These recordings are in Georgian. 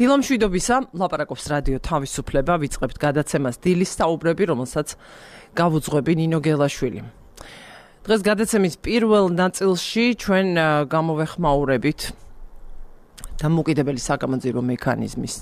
დილამშვიდობისა, ლაპარაკობს რადიო თავისუფლება, ვიწყებთ გადაცემას დილის საუბრები, რომელსაც გავუძღვები ნინო გელაშვილი. დღეს გადაცემის პირველ ნაწილში ჩვენ გამოვეხმაურებით დამოუკიდებელი საკამათოებო მექანიზმის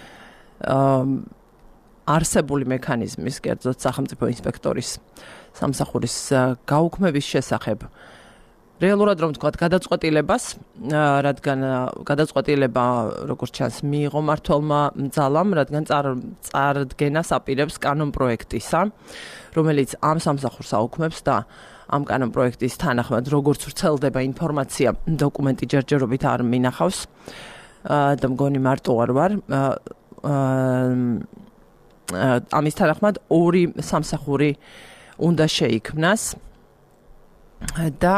არსებული მექანიზმის, კერძოდ სახელმწიფო ინსპექტორის სამსახურის გაუქმების შესახებ. რეალურად რომ ვთქვათ, გადაწყვეტილებას, რადგან გადაწყვეტილება, როგორც ჩანს, მიიღო მმართველმა ძალამ, რადგან წარდგენას აპირებს კანონპროექტისა, რომელიც ამ სამსახურს აუქმებს და ამ კანონპროექტის თანახმად, როგორც ვრცელდება ინფორმაცია, დოკუმენტი ჯერჯერობით არ მინახავს და მგონი მარტო არ ვარ. ამის თანახმად ორი სამსახური უნდა შეიქმნას და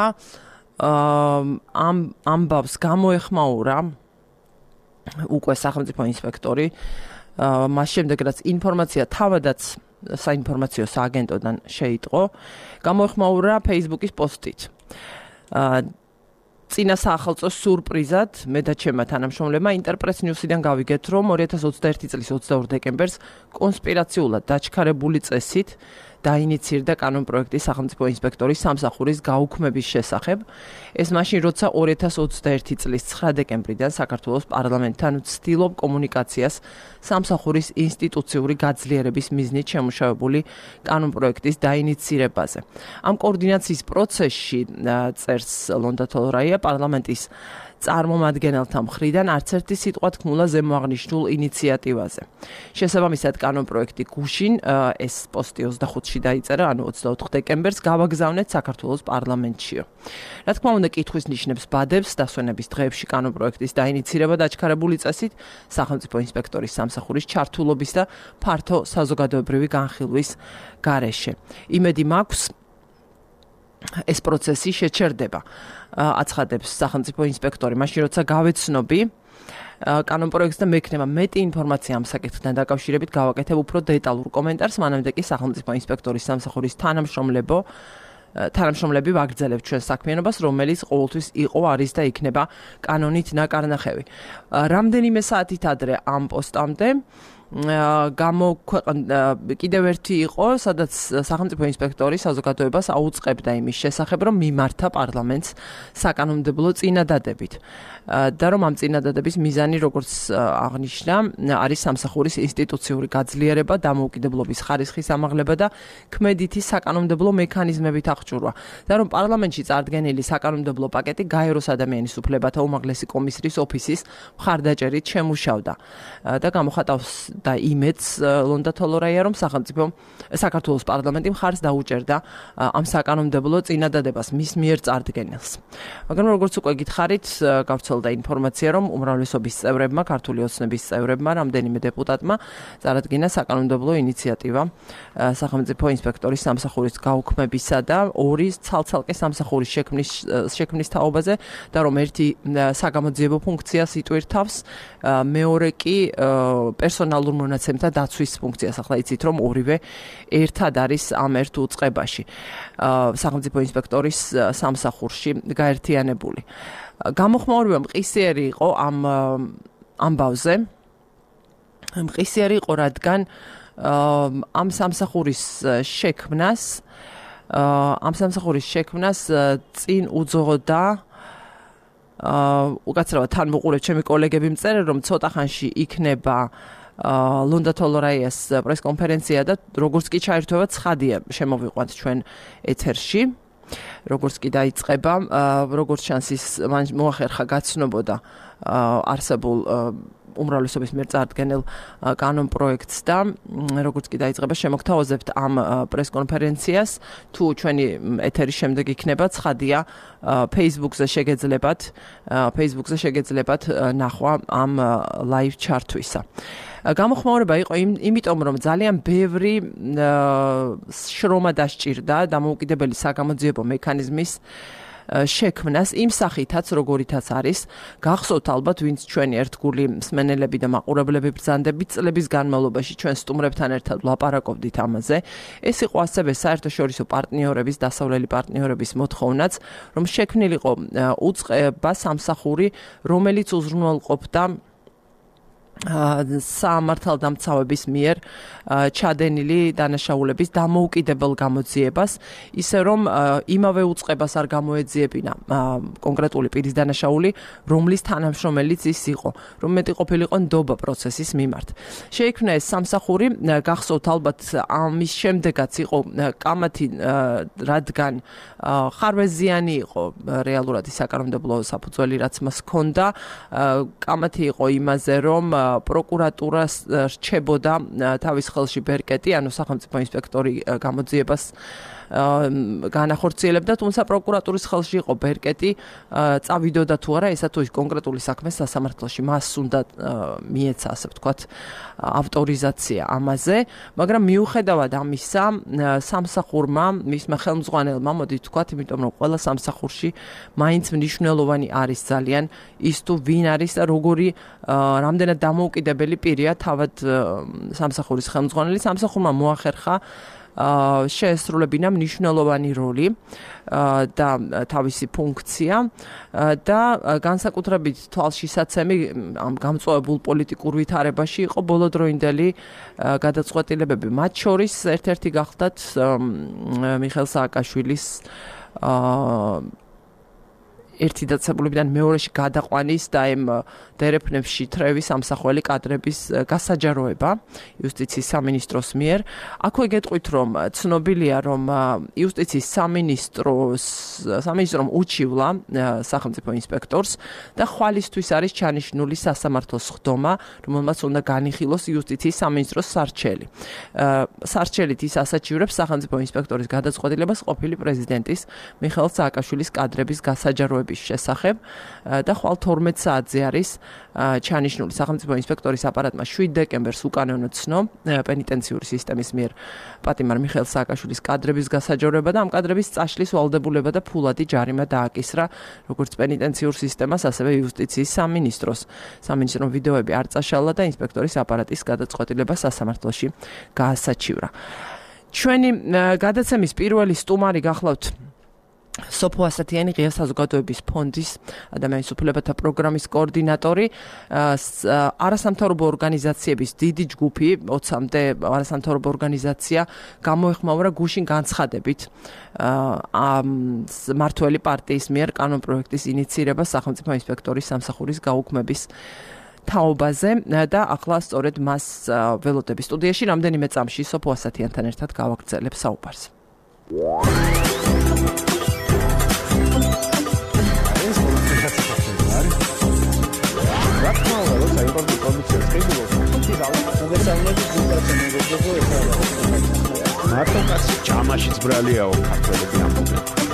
ამბავს გამოეხმაურა უკვე სახელმწიფო ინსპექტორი მას შემდეგ რაც ინფორმაცია თავადაც საინფორმაციო სააგენტოდან შეიტყო გამოეხმაურა Facebook-ის პოსტით წინა საახალწლო სურპრიზად მე და ჩემმა თანამშრომლებმა ინტერპრეს ნიუსიდან გავიგეთ რომ 2021 წლის 22 დეკემბერს კონსპირაციულად დაჩქარებული წესით დაინიცირდა კანონპროექტი სახელმწიფო ინსპექტორის სამსახურის გაუქმების შესახებ. ეს მაშინ როცა 2021 წლის 9 დეკემბრიდან საქართველოს პარლამენტთან ვცდილობ კომუნიკაციას სამსახურის ინსტიტუციური გაძლიერების მიზნით შემუშავებული კანონპროექტის დაინიცირებაზე. ამ კოორდინაციის პროცესში წერს ლონდა თოლორაია პარლამენტის წარმომადგენელთა მხრიდან არც ერთი სიტყვა თქმულა ზემოაღნიშნულ ინიციატივაზე. შესაბამისად კანონპროექტი გუშინ ეს პოსტი 25-ში დაიწერა, ანუ 24 დეკემბერს გავაგზავნეთ საქართველოს პარლამენტშიო. რა თქმა უნდა, კითხვის ნიშნებს ბადებს დასვენების დღეებში კანონპროექტის დაინიცირება დაჩქარებული წესით სახელმწიფო ინსპექტორის სამსახურის ჩართულობის და ფართო საზოგადოებრივი განხილვის გარეშე. იმედი მაქვს ეს პროცესი შეჩერდება. აცხადებს სახელმწიფო ინსპექტორი, მაშინ როცა გავეცნობი კანონპროექტს და მექნება მეტი ინფორმაცია ამ საკითხთან დაკავშირებით გავაკეთებ უფრო დეტალურ კომენტარს, მანამდე კი სახელმწიფო ინსპექტორის სამსახურის თანამშრომლები ვაგრძელებთ ჩვენ საქმიანობას, რომელიც ყოველთვის იყო, არის და იქნება კანონით ნაკარნახევი. რამდენიმე საათით ადრე ამ პოსტამდე კიდევ ერთი იყო, სადაც სახელმწიფო ინსპექტორი საზოგადოებას აუწყებდა იმის შესახებ, რომ მიმართა პარლამენტს საკანონმდებლო წინადადებით. და რომ ამ წინადადების მიზანი, როგორც აღნიშნა, არის სამსახურის ინსტიტუციური გაძლიერება, დამოუკიდებლობის ხარისხის ამაღლება და ქმედითი საკანონმდებლო მექანიზმებით აღჭურვა. და რომ პარლამენტში წარდგენილი საკანონმდებლო პაკეტი გაეროს ადამიანის უფლებათა უმაღლესი კომისრის ოფისის მხარდაჭერით შემუშავდა. და გამოხატავს და იმედს ლონდა თოლორაია რომ საქართველოს პარლამენტი მხარს დაუჭერდა ამ საკანონმდებლო წინადადებას მის მიერ წარდგენილს. მაგრამ როგორც უკვე გითხარით, გავრცელდა ინფორმაცია რომ უმრავლესობის წევრებმა, ქართული ოცნების წევრებმა, რამდენიმე დეპუტატმა წარადგინა საკანონმდებლო ინიციატივა სახელმწიფო ინსპექტორის სამსახურის გაუქმებისა და ორი ცალ-ცალკე სამსახურის შექმნის თაობაზე და რომ ერთი საგამოძიებო ფუნქციას იტვირთავს, მეორე კი პერსონალურ მონაცემთა დაცვის ფუნქციას. ახლა იცით რომ ორივე ერთად არის ამ ერთ უწყებაში სახელმწიფო ინსპექტორის სამსახურში გაერთიანებული. გამოხმაურება მყისიერი იყო ამ ამბავზე. მყისიერი იყო, რადგან ამ სამსახურის შექმნას წინ უძღოდა უკაცრავად თან მოყურებ ჩემი კოლეგები მწერენ რომ ცოტა ხანში იქნება ლონდა თოლორაიას პრესკონფერენცია და როგორც კი ჩაერთვება ცხადია შემოვიყვანთ ჩვენ ეთერში. როგორც კი დაიწყება, როგორც ჩანს ის მოახერხა გაცნობოდა არსებულ უმრავლესობის მიერ წარდგენილ კანონპროექტს და როგორც კი დაიწყება შემოგთავაზებთ ამ პრესკონფერენციას თუ ჩვენი ეთერის შემდეგ იქნება ცხადია Facebook-ზე შეგეძლებათ ნახვა ამ live ჩართვისა. გამოხმაურება იყო იმიტომ რომ ძალიან ბევრი შრომა დასჭირდა დამოუკიდებელი საკამოძიებო მექანიზმის შექმნას იმ სახითაც როგორითაც არის გახსოვთ ალბათ ვინც ჩვენი ერთგული მსმენელები და მაყურებლები ბრძანდებით წლების განმავლობაში ჩვენ სტუმრებთან ერთად ვლაპარაკობდით ამაზე ეს იყო ასევე საერთაშორისო პარტნიორების დასავლელი პარტნიორების მოთხოვნაც რომ შექმნილიყო უწყება სამსახური რომელიც უზრუნველყოფდა სამართალდამცავების მიერ ჩადენილი დანაშაულების დამოუკიდებელ გამოძიებას, ისე რომ იმავე უწყებას არ გამოეძიებინა კონკრეტული პირის დანაშაული, რომლის თანამშრომელიც ის იყო, რომ მეტი ყოფილიყო ნდობა პროცესის მიმართ. შეიქმნა ეს სამსახური, გახსოვთ ალბათ ამის შემდეგაც იყო კამათი, რადგან ხარვეზიანი იყო რეალურად ის საკანონმდებლო საფუძველი, რაც მას ჰქონდა, კამათი იყო იმაზე, რომ პროკურატურას რჩებოდა თავის ხელში ბერკეტი, ანუ სახელმწიფო ინსპექტორი გამოძიებას განახორციელებდა, თუმცა პროკურატურის ხელში იყო ბერკეტი, წავიდოდა თუ არა ესა თუ ის კონკრეტული საქმე სასამართლოში, მას უნდა მიეცა, ასე ვთქვათ, ავტორიზაცია ამაზე, მაგრამ მიუხედავად ამისა, სამსახურმა, მისმა ხელმძღვანელმა, მოდით ვთქვათ, იმიტომ რომ ყველა სამსახურში მაინც მნიშვნელოვანი არის ძალიან ის თუ ვინ არის და როგორი რამდენად დამოუკიდებელი პირია თავად სამსახურის ხელმძღვანელი, სამსახურმა მოახერხა შეესრულებინა მნიშვნელოვანი როლი და თავისი ფუნქცია და განსაკუთრებით თვალშისაცემი ამ გამწვავებულ პოლიტიკურ ვითარებაში იყო ბოლოდროინდელი გადაწყვეტილებები. მათ შორის ერთ-ერთი გახლდათ მიხეილ სააკაშვილის ერთი დაწესებულებიდან მეორეში გადაყვანის და იმ დერეფნებში თრევის სამსახველი კადრების გასაჯაროება იუსტიციის სამინისტროს მიერ. აქვე გეტყვით, რომ ცნობილია, რომ იუსტიციის სამინისტრომ უჩივლა სახელმწიფო ინსპექტორს და ხვალისთვის არის ჩანიშნული სასამართლოს ხდომა, რომელმაც უნდა განიხილოს იუსტიციის სამინისტროს სარჩელი. სარჩელით ის ასაჩივრებს სახელმწიფო ინსპექტორის გადაწყვეტილებას ყოფილი პრეზიდენტის მიხეილ სააკაშვილის კადრების გასაჯაროება შესახებ და ხვალ 12 საათზე არის ჩანიშნული სახელმწიფო ინსპექტორის აპარატმა 7 დეკემბერს უკანონო ცნო პენიტენციური სისტემის მიერ პატიმარ მიხეილ სააკაშვილის კადრების გასაჯაროება და ამ კადრების წაშლის ვალდებულება და ფულადი ჯარიმა დააკისრა როგორც პენიტენციურ სისტემას, ასევე იუსტიციის სამინისტროს. სამინისტრომ ვიდეოები არ წაშალა და ინსპექტორის აპარატის გადაწყვეტილება სასამართლოში გაასაჩივრა. ჩვენი გადაცემის პირველი სტუმარი გახლავთ სოფო ასათიანი, ღია საზოგადოების ფონდის ადამიანის უფლებათა პროგრამის კოორდინატორი, არასამთავრობო ორგანიზაციების დიდი ჯგუფი, 20-მდე არასამთავრობო ორგანიზაცია გამოეხმაურა გუშინ განცხადებით მართველი პარტიის მიერ კანონპროექტის ინიცირება სახელმწიფო ინსპექტორის სამსახურის გაუქმების თაობაზე და ახლა სწორედ მას ველოდები სტუდიაში რამდენიმე წამში სოფო ასათიანთან ერთად გავაგრძელებ საუბარს. მარტო კაცი ჯამაშიც ბრალიაო ქართველები ამბობენ.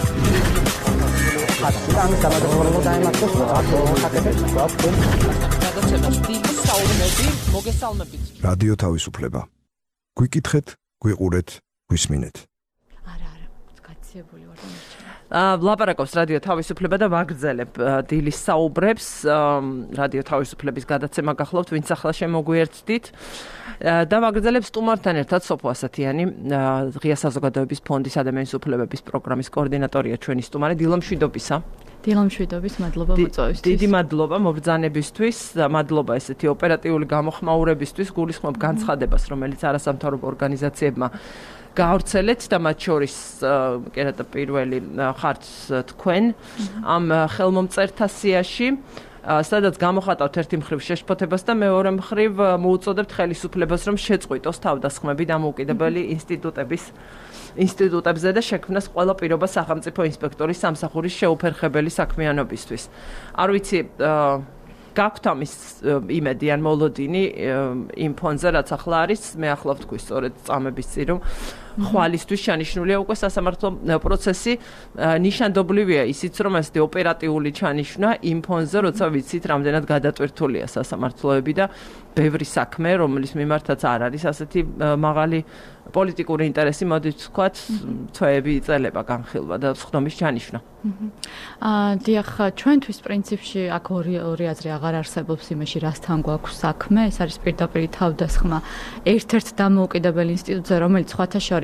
რადიო თავისუფლება. გვიკითხეთ, გვიყურეთ, გვისმინეთ. არა, გაცილებული ვარ. ლაპარაკობს რადიო თავისუფლება და ვაგრძელებ დილის საუბრებს. რადიო თავისუფლების გადაცემა გახლავთ, ვინც ახლა შემოგვიერთდით და ვაგრძელებ სტუმართან ერთად სოფო ასათიანი, ღია საზოგადოების ფონდის ადამიანის უფლებების პროგრამის კოორდინატორია ჩვენი სტუმარი. დილომშვიდობისა. დილომშვიდობის, მადლობა მოწვევისთვის. დიდი მადლობა მობრძანებისთვის, მადლობა ესეთი ოპერატიული გამოხმაურებისთვის, გულისხმობ განცხადებას, რომელიც არასამთავრობო ორგანიზაციებმა გაავრცელეთ და მათ შორის კერატა პირველი ხართ თქვენ ამ ხელმომწერთა სიაში, სადაც გამოხატავთ ერთი მხრივ შეშფოთებას და მეორე მხრივ მოუწოდებთ ხელისუფლებას, რომ შეწყვიტოს თავდასხმები დამოუკიდებელი ინსტიტუტებზე და შექმნას ყველა პირობა სახელმწიფო ინსპექტორის სამსახურის შეუფერხებელი საქმიანობისთვის. არ ვიცი, გაქვთ ამის იმედი ან მოლოდინი იმ ფონზე, რაც ახლა არის, მე ახლა ვთქვი სწორედ წამების წინ, რომ ხვალისთვის ჩანიშნულია უკვე სასამართლო პროცესი. ნიშანდობლივია ისიც, რომ ესეთი ოპერატიული ჩანიშვნა იმ ფონზე, როცა ვიცით, რამდენად გადატვირთულია სასამართლოები და ბევრი საქმე, რომლის მიმართაც არ არის ასეთი მაღალი პოლიტიკური ინტერესი, მოდით ვთქვათ, თვეები იწელება განხილვა და სხდომის ჩანიშვნა. დიახ, ჩვენთვის პრინციპში აქ ორი აზრი აღარ არსებობს იმაში, რასთან გვაქვს საქმე. ეს არის პირდაპირ თავდასხმა ერთ-ერთ დამოუკიდებელ ინსტიტუტზე, რომელიც სხვათა შორის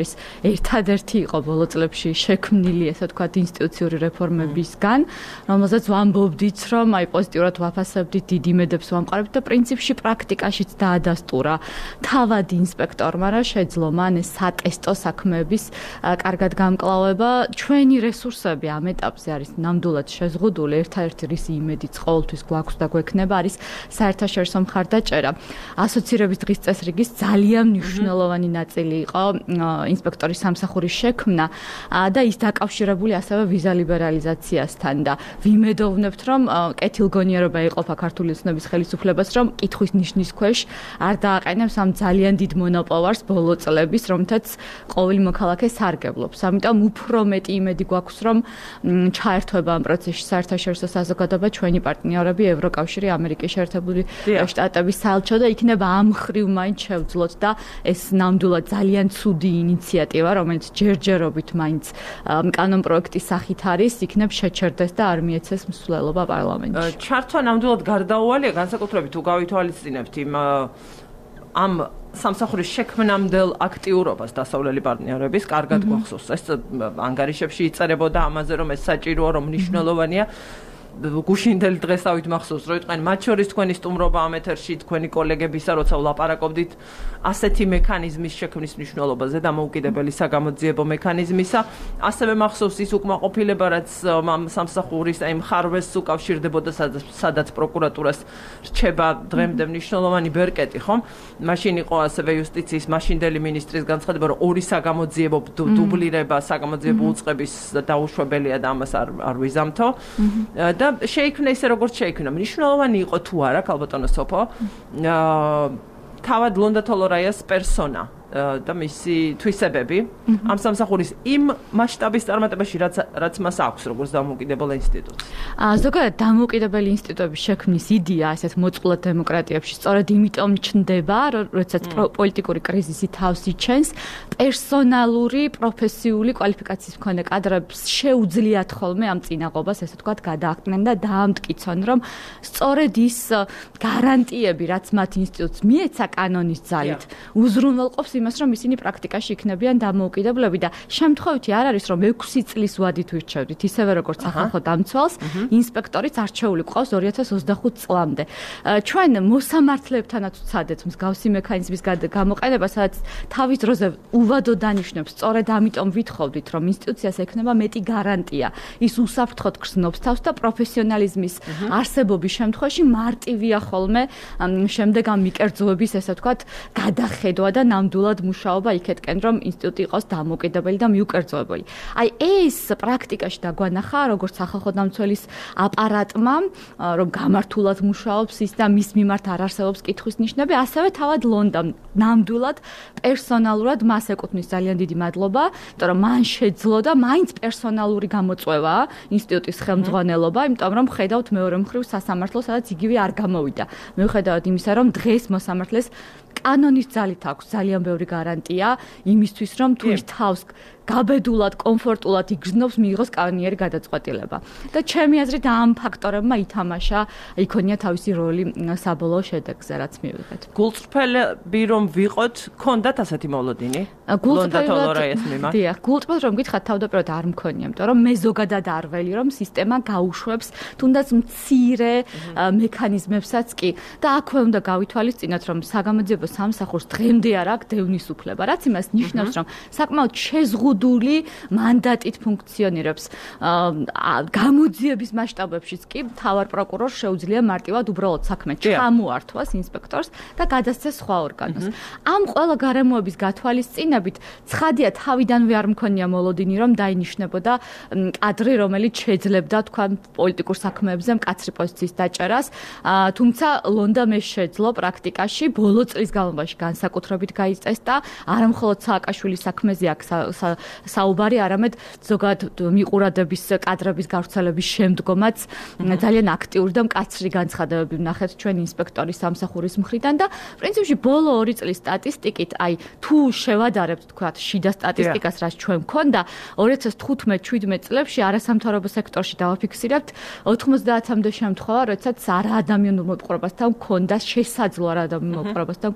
შორის ერთადერთი იყო ბოლო წლებში შექმნილი, ესე ვთქვათ, ინსტიტუციური რეფორმებისგან, რომელზეც ვამბობდით, რომ აი პოზიტიურად ვაფასებდით, დიდ იმედებს ვამყარებთ და პრინციპში პრაქტიკაშიც დაადასტურა თავად ინსპექტორმა რა შეძლო მან ეს სატესტო საქმეების კარგად გამკლავება. ჩვენი რესურსები ამ ეტაპზე არის ნამდვილად შეზღუდული, ერთადერთი რის იმედიც ყოველთვის გვაქვს და გვექნება არის საერთაშორისო მხარდაჭერა. ასოცირების დღის წესრიგის ძალიან მნიშვნელოვანი ნაწილი იყო ინსპექტორის სამსახურის შექმნა და ის დაკავშირებული ასევე ვიზა ლიბერალიზაციასთან და ვიმედოვნებთ, რომ კეთილგონიერობა იყოფა ქართული ოცნების ხელისუფლებას, რომ კითხვის ნიშნის ქვეშ არ დააყენებს ამ ძალიან დიდ მონოპოვარს ბოლო წლების, რომთაც ყოველი მოქალაქე სარგებლობს. ამიტომ უფრო მეტი იმედი გვაქვს, რომ ჩაერთვება ამ პროცესში საერთაშორისო საზოგადოება, ჩვენი პარტნიორები, ევროკავშირი, ამერიკის შეერთებული შტატების საელჩო და იქნება ამ მხრივ მაინც შევძლოთ და ეს ნამდვილად ძალიან ცუდი ინიციატივა, რომელიც ჯერჯერობით მაინც კანონპროექტის სახით არის, იქნებ შეჩერდეს და არ მიეცეს მსვლელობა პარლამენტში. ჩართვა ნამდვილად გარდაუვალია, განსაკუთრებით თუ გავითვალისწინებთ ამ სამსახურის შექმნამდელ აქტიურობას დასავლელი პარტნიორების, კარგად გვახსოვს. ეს ანგარიშებში იწერებოდა ამაზე, რომ ეს საჭიროა, რომ მნიშვნელოვანია. გუშინდელი დღესავით მახსოვს, რომ იყვნენ მათ შორის თქვენი სტუმრობა ამ ეთერში, თქვენი კოლეგებისა, როცა ვლაპარაკობდით ასეთი მექანიზმის შექმნის მნიშვნელობაზე, დამოუკიდებელი საგამოძიებო მექანიზმისა. ასევე მახსოვს ის უკმაყოფილება, რაც სამსახურის აი მხარვეს უკავშირდებოდა, სადაც პროკურატურას რჩება დღემდე მნიშვნელოვანი ბერკეტი, ხომ? მაშინ იყო ასევე იუსტიციის მაშინდელი მინისტრის განცხადება, რომ ორი საგამოძიებო დუბლირება საგამოძიებო უწყების დაუშვებელია და ამას არ ვიზამთო. და შეიქმნა ისე როგორც შეიქმნა. მნიშვნელოვანი იყო თუ არა, ქალბატონო სოფო, თავად ლონდა თოლორაიას პერსონა და მისი თვისებები ამ სამსახურის იმ მასშტაბის წარმატებაში, რაც მას აქვს როგორც დამოუკიდებელ ინსტიტუტს. ზოგადად დამოუკიდებელი ინსტიტუტების შექმნის იდეა ასეთ მოწყვლად დემოკრატიებში სწორედ იმიტომ ჩნდება, როდესაც პოლიტიკური კრიზისი თავს იჩენს, პერსონალური, პროფესიული კვალიფიკაციის მქონე კადრებს შეუძლიათ ხოლმე ამ წინაღობას, ესე ვთქვათ, გადააყრნენ და დაამტკიცონ, რომ სწორედ ის გარანტიები, რაც მათ ინსტიტუტს მიეცა კანონის ძალით, უზრუნველყოფს იმას, რომ ისინი პრაქტიკაში იქნებიან დამოუკიდებლები და შემთხვევითი არ არის, რომ 6 წლის ვადით ვირჩევდით, ისევე როგორც სახალხო დამცველს, ინსპექტორიც არჩეული ყავს 2025 წლამდე. ჩვენ მოსამართლეებთანაც ვცადეთ მსგავსი მექანიზმის გამოყენება, სადაც თავის დროზე უვადო დანიშნებს, სწორედ ამიტომ ვითხოვდით, რომ ინსტიტუციას ექნება მეტი გარანტია. ის უსაფრთხოდ გრძნობს თავს და პროფესიონალიზმის არსებობის შემთხვევაში მარტივია ხოლმე შემდეგ ამ მიკერძოების, ესე ვთქვათ, გადახედვა და ნამდვილად მუშაობა იქეთკენ, რომ ინსტიტუტი იყოს დამოუკიდებელი და მიუკერძოებელი. აი ეს პრაქტიკაში დაგვანახა, როგორც სახალხო დამცველის აპარატმა, რომ გამართულად მუშაობს ის და მის მიმართ არ არსებობს კითხვის ნიშნები, ასევე თავად ლონდამ ნამდვილად პერსონალურად მას ეკუთვნის ძალიან დიდი მადლობა, იმიტომ რომ მან შეძლო და მაინც პერსონალური გამოწვევა ინსტიტუტის ხელმძღვანელობა, იმიტომ რომ ხედავთ მეორე მხრივ სასამართლოს, სადაც იგივე არ გამოვიდა. მიუხედავად იმისა, რომ დღეს მოსამართლეს კანონის ძალით აქვს ძალიან ბევრი გარანტია იმისთვის, რომ თუ ის თავს გაბედულად, კომფორტულად იგრძნობს, მიიღოს კანონიერი გადაწყვეტილება. და ჩემი აზრით ამ ფაქტორებმა ითამაშა, იქონია თავისი როლი საბოლოო შედეგზე, რაც მივიღეთ. გულწრფელები რომ ვიყოთ, ქონდათ ასეთი მოლოდინი? დიახ, გულწრფელად რომ გითხრათ, თავდაპირველად არ მქონია, იმიტომ რომ მე ზოგადად არ ველი, რომ სისტემა გაუშვებს თუნდაც მცირე მექანიზმებსაც კი. და აქვე უნდა გავითვალისწინოთ, რომ საგამოძიებო სამსახურს დღემდე არ აქვს დევნის უფლება, რაც იმას ნიშნავს, რომ საკმაოდ შეზღუდული მანდატით ფუნქციონირებს. გამოძიების მასშტაბებშიც კი მთავარ პროკურორს შეუძლია მარტივად უბრალოდ საქმე ჩამოართვას ინსპექტორს და გადასცეს სხვა ორგანოს. ამ ყველა გარემოების გათვალისწინებით ცხადია თავიდანვე არ მქონია მოლოდინი, რომ დაინიშნებოდა კადრი, რომელიც შეძლებდა თქვა პოლიტიკურ საქმეებზე მკაცრი პოზიციის დაჭერას, თუმცა ლონდა მე შეძლო პრაქტიკაში ბოლო წლის განმავლობაში განსაკუთრებით გაიწესდა, არა მხოლოდ სააკაშვილის საქმეზე აქ საუბარი, არამედ ზოგადად მიყურადების კადრების გავრცელების შემდგომაც ძალიან აქტიური და მკაცრი განცხადებები ვნახეთ ჩვენ ინსპექტორის სამსახურის მხრიდან და პრინციპში ბოლო 2 წლის სტატისტიკით, აი თუ შევადარებთ თქვა შიდა სტატისტიკას, რაც ჩვენ მქონდა 2015-17 წლებში არასამთავრობო სექტორში დავაფიქსირებთ 90-მდე შემთხვევა, როდესაც არაადამიანურ მოპყრობასთან მქონდა შესაძლო არაადამიანურ მოპყრობასთან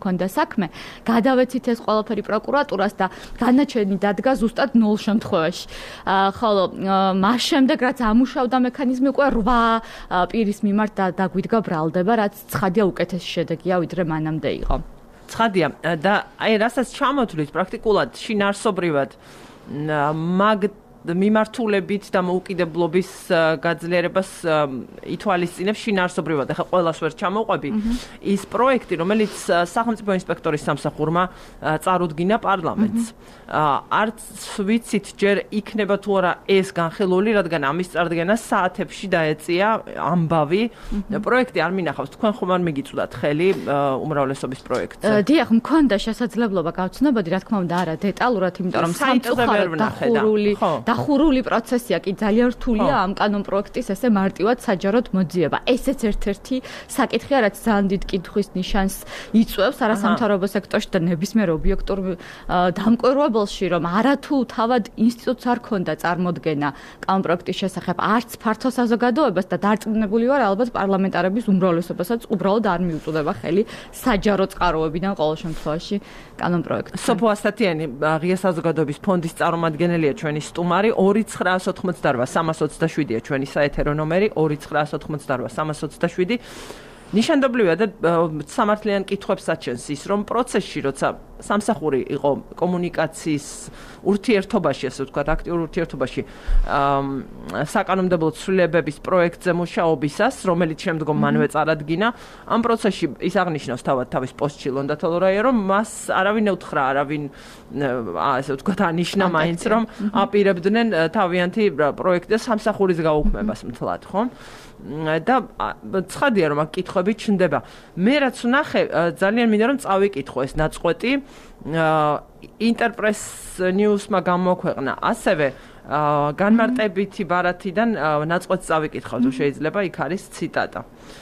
ჰქონდა საქმე, გადავეცით ეს ყველაფერი პროკურატურას და განაჩენი დადგა ზუსტად 0 შემთხვევაში. ხოლო მას შემდეგ რაც ამუშავდა მექანიზმი უკვე 8 პირის მიმართ დაგვიდგა ბრალდება, რაც ცხადია უკეთესი შედეგია, ვიდრე მანამდე იყო. ცხადია და აი რასაც ჩამოთვლით პრაქტიკულად შინაარსობრივად მაგ მიმართულებით და მოუკიდებლობის გაძლიერებას ითვალისწინებს შინაარსობრივად. ახლა ყველას ვერ ჩამოვყვები ის პროექტი, რომელიც სახელმწიფო ინსპექტორის სამსახურმა წარუდგინა პარლამენტს. არც ვიცით ჯერ იქნება თუ არა ეს განხილული, რადგან ამის წარდგენა საათებში დაეწია ამბავი. პროექტი არ მინახავს, თქვენ ხომ არ მიგიწვდათ ხელი უმრავლესობის პროექტზე? დიახ, მქონდა შესაძლებლობა გავცნობოდი, რა თქმა უნდა, არა დეტალურად, იმიტომ რომ სამწუხაროდ დახურული პროცესია კი ძალიან რთულია ამ კანონ პროექტის ესე მარტივად საჯაროდ მოძიება. ესეც ერთ-ერთი საკითხია, რაც ძალიან დიდ კითხვის ნიშანს იწვევს არასამთავრობო სექტორში და ნებისმიერ ობიექტურ დამკვირვებელში, რომ არათუ თავად ინსტიტუტს არ ქონდა წარმოდგენა კანონ პროექტის შესახებ, არც ფართო საზოგადოებას და დარწმუნებული ვარ, ალბათ პარლამენტარების უმრავლესობასაც უბრალოდ არ მიუწვდება ხელი საჯარო წყაროებიდან ყოველ შემთხვევაში კანონ პროექტს. სოფო ასათიანი, ღია საზოგადოების ფონდის წარმომადგენელია ჩვენი სტუმარი. 2988-327-ია ჩვენი საეთერო ნომერი 2988-327. ნიშანდობლივია და სამართლიან კითხვებს აჩენს ის, რომ პროცესში, როცა სამსახური იყო კომუნიკაციის ურთიერთობაში, ასე ვთქვათ, აქტიურ ურთიერთობაში საკანონმდებლო ცვლილებების პროექტზე მუშაობისას, რომელიც შემდგომ მანვე წარადგინა, ამ პროცესში ის აღნიშნავს თავის პოსტში ლონდათოლორაია, რომ მას არავინ უთხრა, არავინ ასე ვთქვათ, ანიშნა მაინც, რომ აპირებდნენ თავიანთი პროექტის სამსახურის გაუქმებას მთლად, ხო? და ცხადია რომ აქ კითხვები ჩნდება. მე რაც ვნახე, ძალიან მინდა რომ წავიკითხო ეს ნაწყვეტი. ინტერპრეს ნიუსმა გამოქვეყნა ასევე განმარტებითი ბარათიდან ნაწყვეტს წავიკითხავ, თუ შეიძლება, იქ არის ციტატა.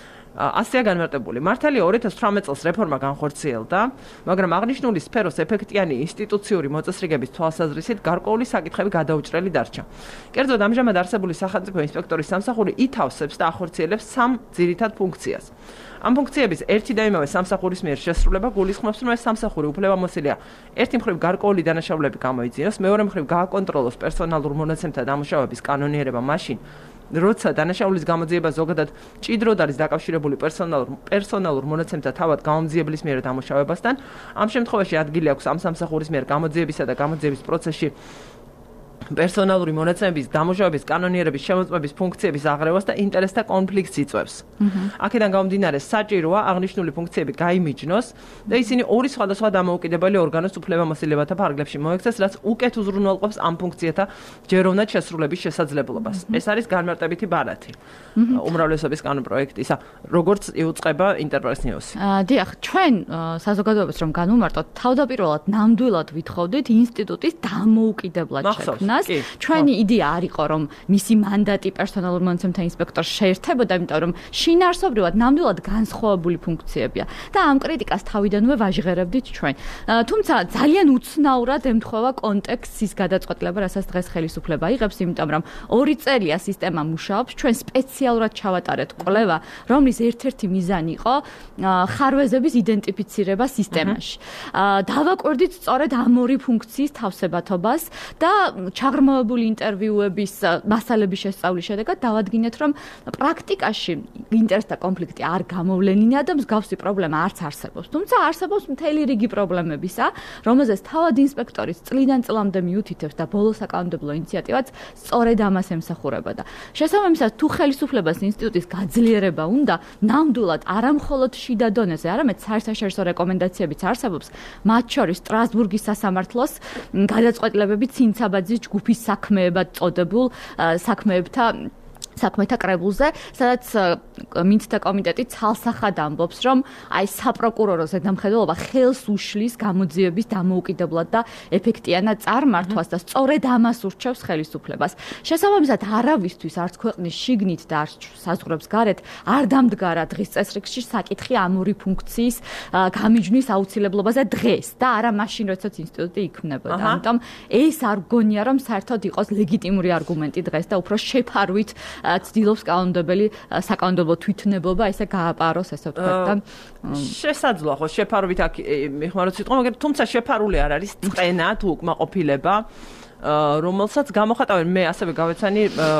ასეა განმარტებული. მართალია 2018 წელს რეფორმა განხორციელდა, მაგრამ აღნიშნული სფეროს ეფექტიანი ინსტიტუციური მოწესრიგების თვალსაზრისით გარკვეული საკითხები გადაუჭრელი დარჩა. კერძოდ ამჟამად არსებული სახელმწიფო ინსპექტორის სამსახური ითავსებს და ახორციელებს 3 ძირითად ფუნქციას. ამ ფუნქციების ერთი და იმავე სამსახურის მიერ შესრულება გულისხმობს, რომ ეს სამსახური უფლებამოსილია ერთი მხრივ გარკვეული დანაშაულები გამოიძიოს, მეორე მხრივ გააკონტროლოს პერსონალურ მონაცემთა დამუშავების კანონიერება მაშინ, როცა დანაშაულის გამოძიება ზოგადად ჭიდროდ არის დაკავშირებული პერსონალურ მონაცემთა თავად გამომძიებლის მიერ დამუშავებასთან, ამ შემთხვევაში ადგილი აქვს ამ სამსახურის მიერ გამოძიებისა და გამოძიების პროცესში პერსონალური მონაცემების დამუშავების კანონიერების შემოწმების ფუნქციების აღრევას და ინტერესთა კონფლიქტს იწვევს. აქედან გამომდინარე, საჭიროა აღნიშნული ფუნქციები გაიმიჯნოს და ისინი ორი სხვადასხვა დამოუკიდებელი ორგანოს უფლებამოსილებათა ფარგლებში მოექცეს, რაც უკეთ უზრუნველყოფს ამ ფუნქციათა ჯეროვნად შესრულების შესაძლებლობას. ეს არის განმარტებითი ბარათი უმრავლესობის კანონ პროექტისა, როგორც იუწყება ინტერპრეს ნიუსი. დიახ, ჩვენ საზოგადოებას რომ განვმარტოთ, თავდაპირველად ნამდვილად ვითხოვდით ინსტიტუტის დამოუკიდებლად შექმნას. ჩვენი იდეა არ იყო, რომ მისი მანდატი პერსონალურ მონაცემთა ინსპექტორს შეერთებოდა, იმიტომ რომ შინაარსობრივად ნამდვილად განსხვავებული ფუნქციებია და ამ კრიტიკას თავიდანვე ვაჟღერებდით ჩვენ. თუმცა ძალიან უცნაურად ემთხვევა კონტექსტის გადაწყვეტილება, რასაც დღეს ხელისუფლება იღებს, იმიტომ რომ 2 წელია სისტემა მუშაობს, ჩვენ სპეციალურად ჩავატარეთ კვლევა, რომლის ერთ-ერთი მიზანი იყო ხარვეზების იდენტიფიცირება სისტემაში. დავაკვირდით სწორედ ამ ორი ფუნქციის თავსებათობას და ჩაღრმავებული ინტერვიუების მასალების შესწავლის შედეგად დავადგინეთ, რომ პრაქტიკაში ინტერესთა კონფლიქტი არ გამოვლენინა და მსგავსი პრობლემა არც არსებობს. თუმცა არსებობს მთელი რიგი პრობლემებისა, რომელზეც თავად ინსპექტორის წლიდან წლამდე მიუთითებს და ბოლო საკანონმდებლო ინიციატივაც სწორედ ამას ემსახურებოდა. შესაბამისად, თუ ხელისუფლებას ინსტიტუტის გაძლიერება უნდა, ნამდვილად არა მხოლოდ შიდა დონეზე, არამედ საერთაშორისო რეკომენდაციებიც არსებობს, მათ შორის სტრასბურგის სასამართლოს გადაწყვეტილებები ცინცაბაძის ჯგუფის საქმეებად წოდებულ საქმეთა კრებულზე, სადაც მინცთა კომიტეტი ცალსახად ამბობს, რომ აი საპროკურორო ზედამხედველობა ხელს უშლის გამოძიების დამოუკიდებლად და ეფექტიანად წარმართვას და სწორედ ამას ურჩევს ხელისუფლებას. შესაბამისად, არავისთვის არც ქვეყნის შიგნით და არც საზღვრებს გარეთ არ დამდგარა დღის წესრიგში საკითხი ამ ორი ფუნქციის გამიჯვნის აუცილებლობაზე დღეს და არა მაშინ, როდესაც ინსტიტუტი იქმნებოდა. ამიტომ ეს არ გონია, რომ საერთოდ იყოს ლეგიტიმური არგუმენტი დღეს და უფრო შეფარვით ცდილობს კანონმდებელი საკანონმდებლო თვითნებობა ესე გააპაროს, ესე ვთქვათ და შესაძლოა ხო შეფარობით აქ მიხმაროთ სიტყვა, მაგრამ თუმცა შეფარული არ არის წენა თუ უკმაყოფილება რომელსაც გამოხატავენ მე ასევე გავეცანი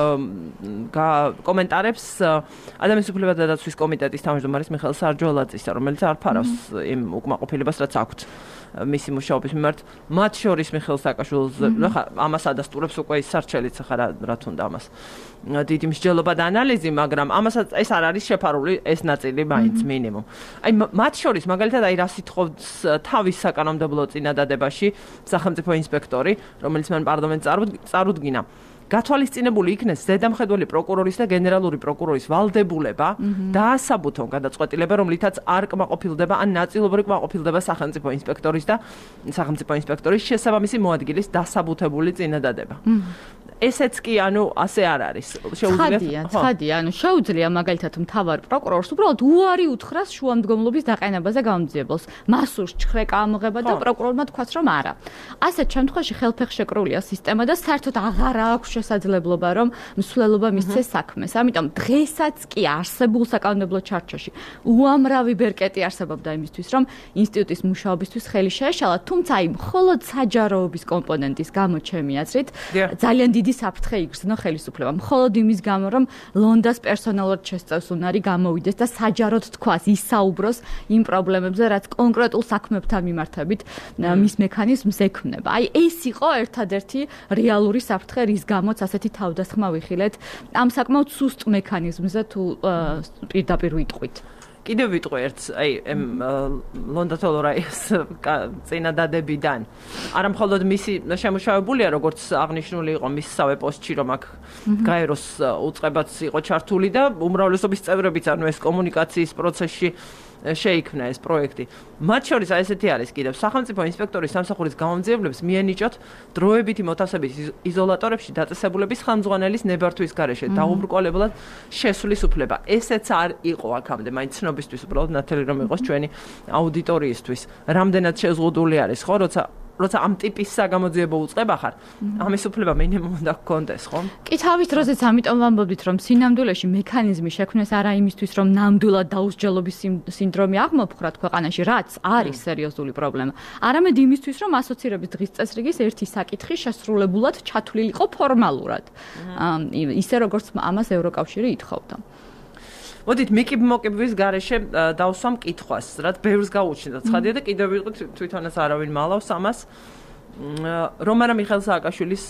კომენტარებს ადამიანის უფლებათა დაცვის კომიტეტის თავმჯდომარის მიხეილ სარჯოლაძისა, რომელიც არ ფარავს იმ უკმაყოფილებას, რაც აქვთ მისი მუშაობის მიმართ, მათ შორის მიხეილ სააკაშვილს, ხა ამას ადასტურებს უკვე ის სარჩელიც ხა რა თუნდა ამას. დიდი მსჯელობა და ანალიზი, მაგრამ ამასაც ეს არ არის შეფარული ეს ნაწილი მაინც მინიმუმ. აი მათ შორის მაგალითად აი რა სიტყობს თავის საკანონმდებლო წინადადებაში სახელმწიფო ინსპექტორი, რომელიც მან პარლამენტს წარუდგინა. გათვალისწინებული იქნეს ზედამხედველი პროკურორის და გენერალური პროკურორის ვალდებულება დაასაბუთონ გადაწყვეტილება, რომლითაც არ კმაყოფილდება ან ნაწილობრივ კმაყოფილდება სახელმწიფო ინსპექტორის შესაბამისი მოადგილის დასაბუთებული წინადადება. ესეც კი ანუ ასე არ არის. ცხადია, ანუ შეუძლია მაგალითად მთავარ პროკურორს უბრალოდ უარი უთხრას შუამდგომლობის დაყენებაზე გამძიებელს. მასურს ჩხრეკა ამოღება და პროკურორმა თქვას რომ არა. ასეთ შემთხვევაში ხელფეხშეკრულია სისტემა და საერთოდ აღარ აქვს შესაძლებლობა რომ მსვლელობა მისცეს საქმეს. ამიტომ დღესაც კი არსებულ საკანონმდებლო ჩარჩოში უამრავი ბერკეტი არსებობდა იმისთვის რომ ინსტიტუტის მუშაობისთვის ხელი შეეშალა, თუმცა აი მხოლოდ საჯაროობის კომპონენტის გამო ჩემი აზრით ძალიან დიდი საფრთხე იგრძნო ხელისუფლებამ. მხოლოდ იმის გამო რომ ლონდას პერსონალურად შესწევს უნარი გამოვიდეს და საჯაროდ თქვას ისაუბროს იმ პრობლემებზე, რაც კონკრეტულ საქმებთან მიმართებით მის მექანიზმს ექმნება. აი ეს იყო ერთადერთი რეალური საფრთხე, რის გამოც ასეთი თავდასხმა ვიხილეთ ამ საკმაოდ სუსტ მექანიზმზე თუ პირდაპირ ვიტყვით. კიდევ ვიტყვი ერთს, აი ლონდა თოლორაის წინადადებიდან. არა მხოლოდ მისი შემუშავებულია, როგორც აღნიშნული იყო მისსავე პოსტში, რომ აქ გაეროს უწყებაც იყო ჩართული და უმრავლესობის წევრებიც, ანუ ეს კომუნიკაციის პროცესში შეიქმნა ეს პროექტი. მათ შორის ესეთი არის კიდევ სახელმწიფო ინსპექტორის სამსახურის გამომძიებლებს მიენიჭოთ დროებითი მოთავსებით იზოლატორებში დაწესებულების ხელმძღვანელის ნებართვის გარეშე დაუბრკოლებულად შესვლის უფლება. ესეც არ იყო აქამდე, მაინც ცნობისთვის უბრალოდ ნათელი რომ იყოს ჩვენი აუდიტორიისთვის. რამდენად შეზღუდული არის, ხო, როცა ამ ტიპის საგამოძიებო უწყება ხარ, ამის უფლება მინიმუმ უნდა გქონდეს, ხო? კი თავის დროზეც ამიტომ ვამბობდით, რომ სინამდვილეში მექანიზმი შექმნეს არა იმისთვის, რომ ნამდვილად დაუსჯელობის სინდრომი აღმოფხრათ ქვეყანაში, რაც არის სერიოზული პრობლემა, არამედ იმისთვის, რომ ასოცირების დღის წესრიგის ერთი საკითხი შესრულებულად ჩათვლილიყო ფორმალურად. ისე როგორც ამას ევროკავშირი ითხოვდა. მოდით მოკიბვის გარეშე დავსვამ კითხვას, რაც ბევრს გაუჩნდა. ცხადია და კიდევ ვიყოთ თვითონაც არავინ მალავს ამას. რომ არა მიხეილ სააკაშვილის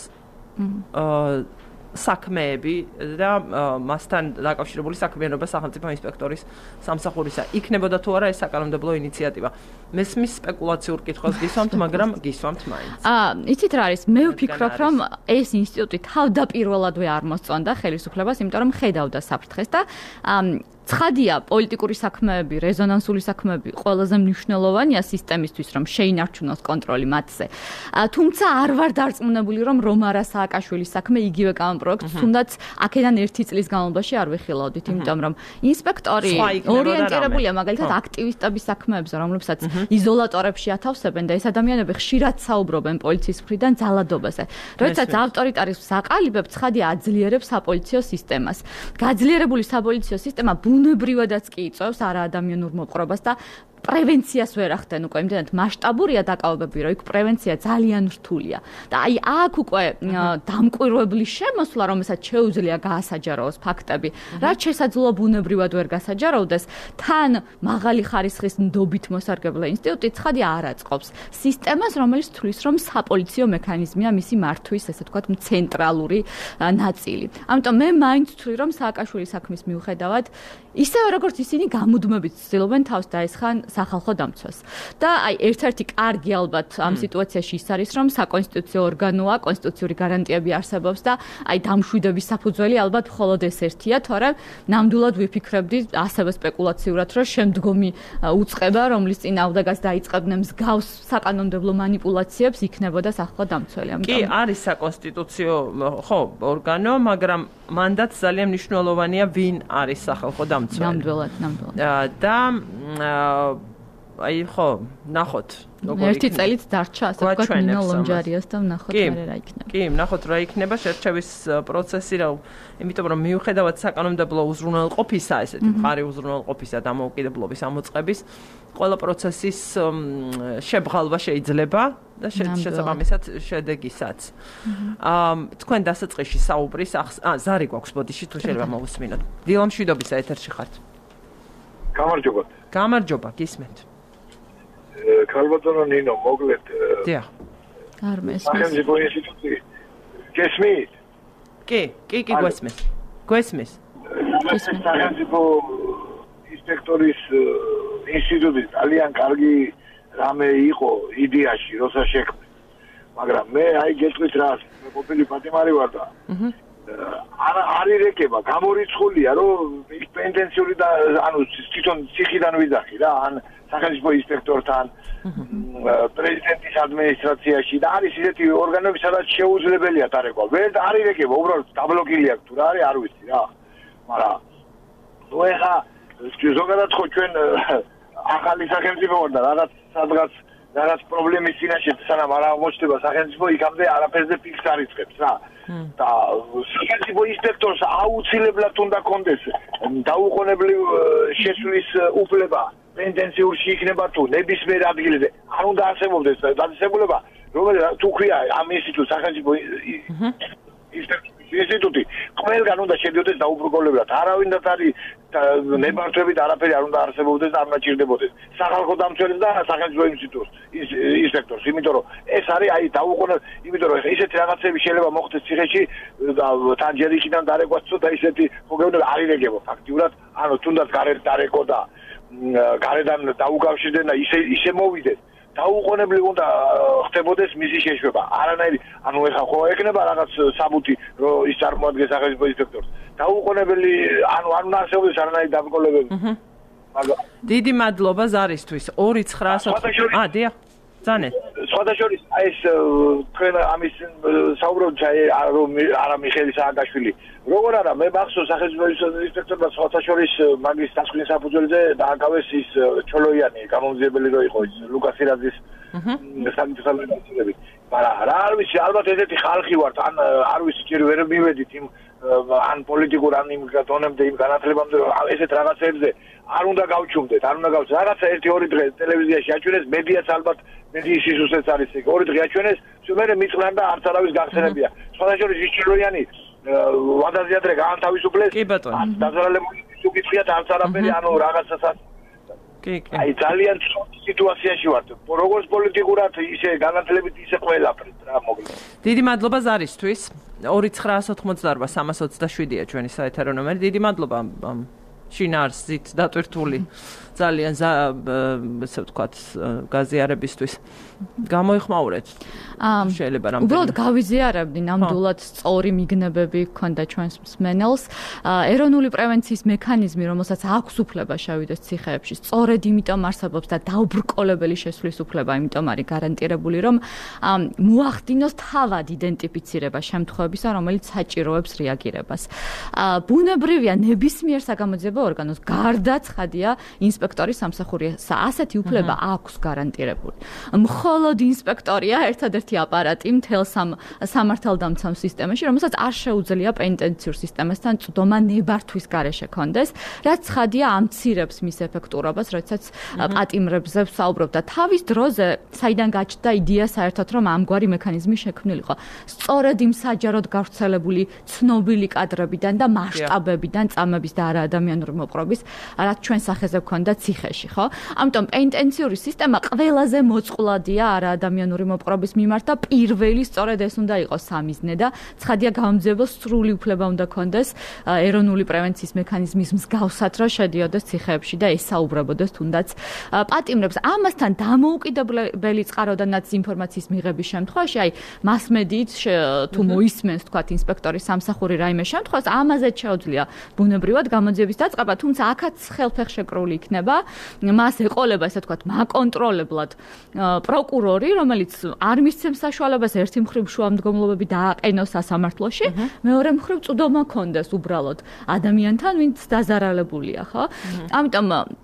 საქმეები და მასთან დაკავშირებული საქმიანობა სახელმწიფო ინსპექტორის სამსახურისა იქნებოდა თუ არა ეს საკანონმდებლო ინიციატივა. მესმის სპეკულაციურ კითხვას გისვამთ, მაგრამ გისვამთ მაინც. იცით რა არის? მე ვფიქრობ, რომ ეს ინსტიტუტი თავდაპირველადვე არ მოსწონდა ხელისუფლებას, იმიტომ რომ ხედავდა საფრთხეს და ცხადია, პოლიტიკური საქმეები, რეზონანსული საქმეები ყველაზე მნიშვნელოვანია სისტემისთვის, რომ შეინარჩუნოს კონტროლი მათზე. თუმცა არ ვარ დარწმუნებული, რომ რომარა სააკაშვილის საქმე იგივე კანონპროექტს, თუნდაც აქედან 1 წლის განმავლობაში არ ვიხილავდით, იმიტომ რომ ინსპექტორი ორიენტირებულია მაგალითად აქტივისტების საქმეებზე, რომლებსაც იზოლატორებში ათავსებენ და ეს ადამიანები ხშირად საუბრობენ პოლიციის მხრიდან ძალადობაზე. როდესაც ავტორიტარიზმს აყალიბებს, ცხადია აძლიერებს საპოლიციო სისტემას. გაძლიერებული საპოლიციო სისტემა ბუნებრივადაც კი იწვევს არაადამიანურ მოპყრობას და პრევენციას ვერ ახდენ უკვე იმდენად მასშტაბურია დაკავებები, რომ იქ პრევენცია ძალიან რთულია. და აი აქ უკვე დამკვირვებლის შემოსვლა, რომელსაც შეუძლია გაასაჯაროოს ფაქტები, რაც შესაძლოა ბუნებრივად ვერ გასაჯაროვდეს, თან მაღალი ხარისხის ნდობით მოსარგებლე ინსტიტუტი ცხადია არ აწყობს სისტემას, რომელიც თვლის, რომ საპოლიციო მექანიზმია მისი მართვის, ესე ვთქვათ, ცენტრალური ნაწილი. ამიტომ მე მაინც ვთვლი, რომ სააკაშვილის საქმის მიუხედავად, ისევე როგორც ისინი გამუდმებით ცდილობენ თავს დაესხან სახალხო დამცვას. და აი ერთ-ერთი კარგი ალბათ ამ სიტუაციაში ის არის, რომ საკონსტიტუციო ორგანოა, კონსტიტუციური გარანტიები არსებობს და აი დამშვიდების საფუძველი ალბათ მხოლოდ ეს ერთია, თორემ ნამდვილად ვიფიქრებდი ასევე სპეკულაციურად, რომ შემდგომი უწყება, რომლის წინააღმდეგაც დაიწყებდნენ მსგავს საკანონმდებლო манипуляციებს, იქნებოდა სახალხო დამცველი. კი, არის საკონსტიტუციო, ხო, ორგანო, მაგრამ მანდაც ძალიან მნიშვნელოვანია, ვინ არის სახალხო დამცველი. ნამდვილად. და აი ხო, ნახოთ. ერთი წელიც დარჩა, ასე ვთქვათ, ნინო ლონჯარიას და ნახოთ რა იქნება. კი, ნახოთ რა იქნება შერჩევის პროცესი, იმიტომ რომ მიუხედავად საკანონმდებლო უზრუნველყოფისა, ესეთი მყარი უზრუნველყოფისა დამოუკიდებლობის ამოწყების, ყველა პროცესის შებღალვა შეიძლება და შესაბამისად შედეგისაც. თქვენ დასაწყისში საუბრის ზარი გვაქვს ბოდიში თუ შეიძლება მოვუსმინოთ. დილა მშვიდობისა ეთერში ხართ. გამარჯობა, გისმენთ. ქალბატონო ნინო, მოგლეთ. დიახ. არ მესმის. სახელმწიფო ინსტიტუტი. გესმით? კი, გვესმის. გვესმის. სახელმწიფო ინსპექტორის ინსტიტუტი ძალიან კარგი რამე იყო იდეაში, როცა შექმნა. მაგრამ მე აი გეტყვით რა, მე ყოფილი პატიმარი ვარ და არ ირეკება, გამორიცხულია, რომ პენტენციური და ანუ თვითონ ციხიდან ვიძახი რა, ან სახელმწიფო ინსპექტორთან, პრეზიდენტის ადმინისტრაციაში და არის ისეთი ორგანოები, სადაც შეუძლებელია დარეკვა. ვერ არ ირეკება, უბრალოდ დაბლოკილი აქვს თუ რა არის, არ ვიცი რა. მაგრამ ნუ ეხა ზოგადად ხო ჩვენ ახალი სახელმწიფო ვარ და რაღაც პრობლემის წინაშე სანამ არ აღმოჩნდება სახელმწიფო, იქამდე არაფერზე ფიქს არ იწყებს რა. და სახელმწიფო ინსპექტორს აუცილებლად უნდა კონდეს დაუყოვნებლივ შესვლის უფლება პენტენციურში იქნება თუ ნებისმიერ ადგილზე. არ უნდა არსებობდეს დაწესებულება, რომელიც თუ ქვია ამ ინსტიტუტს სახელმწიფო ინსტიტუტი ყველგან უნდა შედიოდეს დაუბრკოლებლად. არავინდაც არის ნებართვებით არაფერი არ უნდა არსებობდეს და არ უნდა ჭირდებოდეს. სახალხო დამცველს და სახელმწიფო ინსპექტორს, იმიტომ რომ ეს არის აი დაუყოვნებლივ, იმიტომ რომ ისეთი რაღაცები შეიძლება მოხდეს ციხეში და თან ჯერ იქიდან დარეკვაც და ისეთი მოგეუბნება არ ირეგებო ფაქტიურად, ანუ თუნდაც გარეთ დარეკო და გარედან დაუკავშირდნენ და ისე მოვიდეს. დაუყოვნებლივ უნდა ხდებოდეს მისი შეშვება. არანაირი, ანუ ეხა ხო ეკნება რაღაც საბუთი, რომ ის წარმოადგენს სახელმწიფო ინსპექტორს. დაუყოვნებელი, ანუ არ უნდა არსებობდეს არანაირი დაბრკოლებები. დიდი მადლობა ზარისთვის. 2904. დიახ. ზანეთ. სხვადასხვა ეს თქვენ ამის საუბრობთ რომ არა მიხეილ სააკაშვილი. როგორ არა, მე მახსოვს სახელმწიფო ინსპექტორმა სხვადასხვა მაგის დასკვნის საფუძველზე დააკავეს ის ჩოლოიანი გამომძიებელი რო იყო ის ლუკას ირაძის სამწუხაროდ. მაგრამ რა არ ვიცი, ალბათ ესეთი ხალხი ვართ, ან არ ვიცი, ჯერ ვერ მივედით იმ ან პოლიტიკურ ან იმ დონემდე იმ განათლებამდე ესეთ რაღაცებზე არ უნდა გავჩუმდეთ, რაღაცა 1-2 დღე ტელევიზიაში აჩვენეს, მედიაც ალბათ მედიის სისუსეც არის ეგ. 2 დღე აჩვენეს, მე მიწვრან და არც არავის გახსენებია. სხვადასხვა ის ჩილოიანი ვადაზე ადრე გაანთავისუფლეს. კი ბატონო. დაზარალებული უკითხიათ არც არაფერი, ანუ რაღაცასაც. კი. აი ძალიან სიტუაციაში ვართ. როგორც პოლიტიკურად, ისე განათლებით, ისე ყველაფრით რა მოგიწევთ. დიდი მადლობა ზარისთვის. 2928-327-ია ჩვენი საეთერო ნომერი. დიდი მადლობა შინაარსით დატვირთული ძალიან ესე ვთქვათ გაზიარებისთვის. გამოიხმაურეთ. შეიძლება რამე. უბრალოდ გავიზიარებდი ნამდვილად სწორი მიგნებები ქონდა ჩვენს მსმენელს. ეროვნული პრევენციის მექანიზმი, რომელსაც აქვს უფლება შევიდეს ციხეებში, სწორედ იმიტომ არსებობს და დაუბრკოლებელი შესვლის უფლება, იმიტომ არის გარანტირებული, რომ მოახდინოს თავად იდენტიფიცირება შემთხვევებისა, რომელიც საჭიროებს რეაგირებას. ბუნებრივია ნებისმიერ საგამოძიებო ორგანოს გარდა ცხადია ინსპექტორის სამსახურისა. ასეთი უფლება აქვს გარანტირებული. მხოლოდ ინსპექტორია ერთადერთი აპარატი მთელ სამართალდამცავ სისტემაში, რომელსაც არ შეუძლია პენტენციურ სისტემასთან წვდომა ნებართვის გარეშე კონდეს, რაც ცხადია ამცირებს მის ეფექტურობას, როდესაც პატიმრებზე ვსაუბრობ და თავის დროზე საიდან გაჩნდა იდეა საერთოდ რომ ამგვარი მექანიზმი შექმნილიყო. სწორედ იმ საჯაროდ გავრცელებული ცნობილი კადრებიდან და მასშტაბებიდან წამების და არაადამიანური მოპყრობის, რაც ჩვენ სახეზე გვქონდა ციხეში, ხო? ამიტომ პენტენციური სისტემა ყველაზე მოწყვლადია არაადამიანური მოპყრობის მიმართ და პირველი სწორედ ეს უნდა იყოს სამიზნე და ცხადია გამომძიებელს სრული უფლება უნდა კონდეს ეროვნული პრევენციის მექანიზმის მსგავსად რომ შედიოდეს ციხეებში და ესაუბრებოდეს თუნდაც პატიმრებს. ამასთან დამოუკიდებელი წყაროდანაც ინფორმაციის მიღების შემთხვევაში, აი მასმედიით თუ მოისმენს თქვათ ინსპექტორის სამსახური რაიმე შემთხვევას, ამაზე შეუძლია ბუნებრივად გამოძიების დაწყება, თუმცა აქაც ხელფეხშეკრული იქნება, მას ეყოლება ესე თქვათ მაკონტროლებლად პროკურორი, რომელიც არ მისცემს საშუალებას ერთი მხრივ შუამდგომლობები დააყენოს სასამართლოში, მეორე მხრივ წვდომა კონდეს უბრალოდ ადამიანთან, ვინც დაზარალებულია, ხო? ამიტომ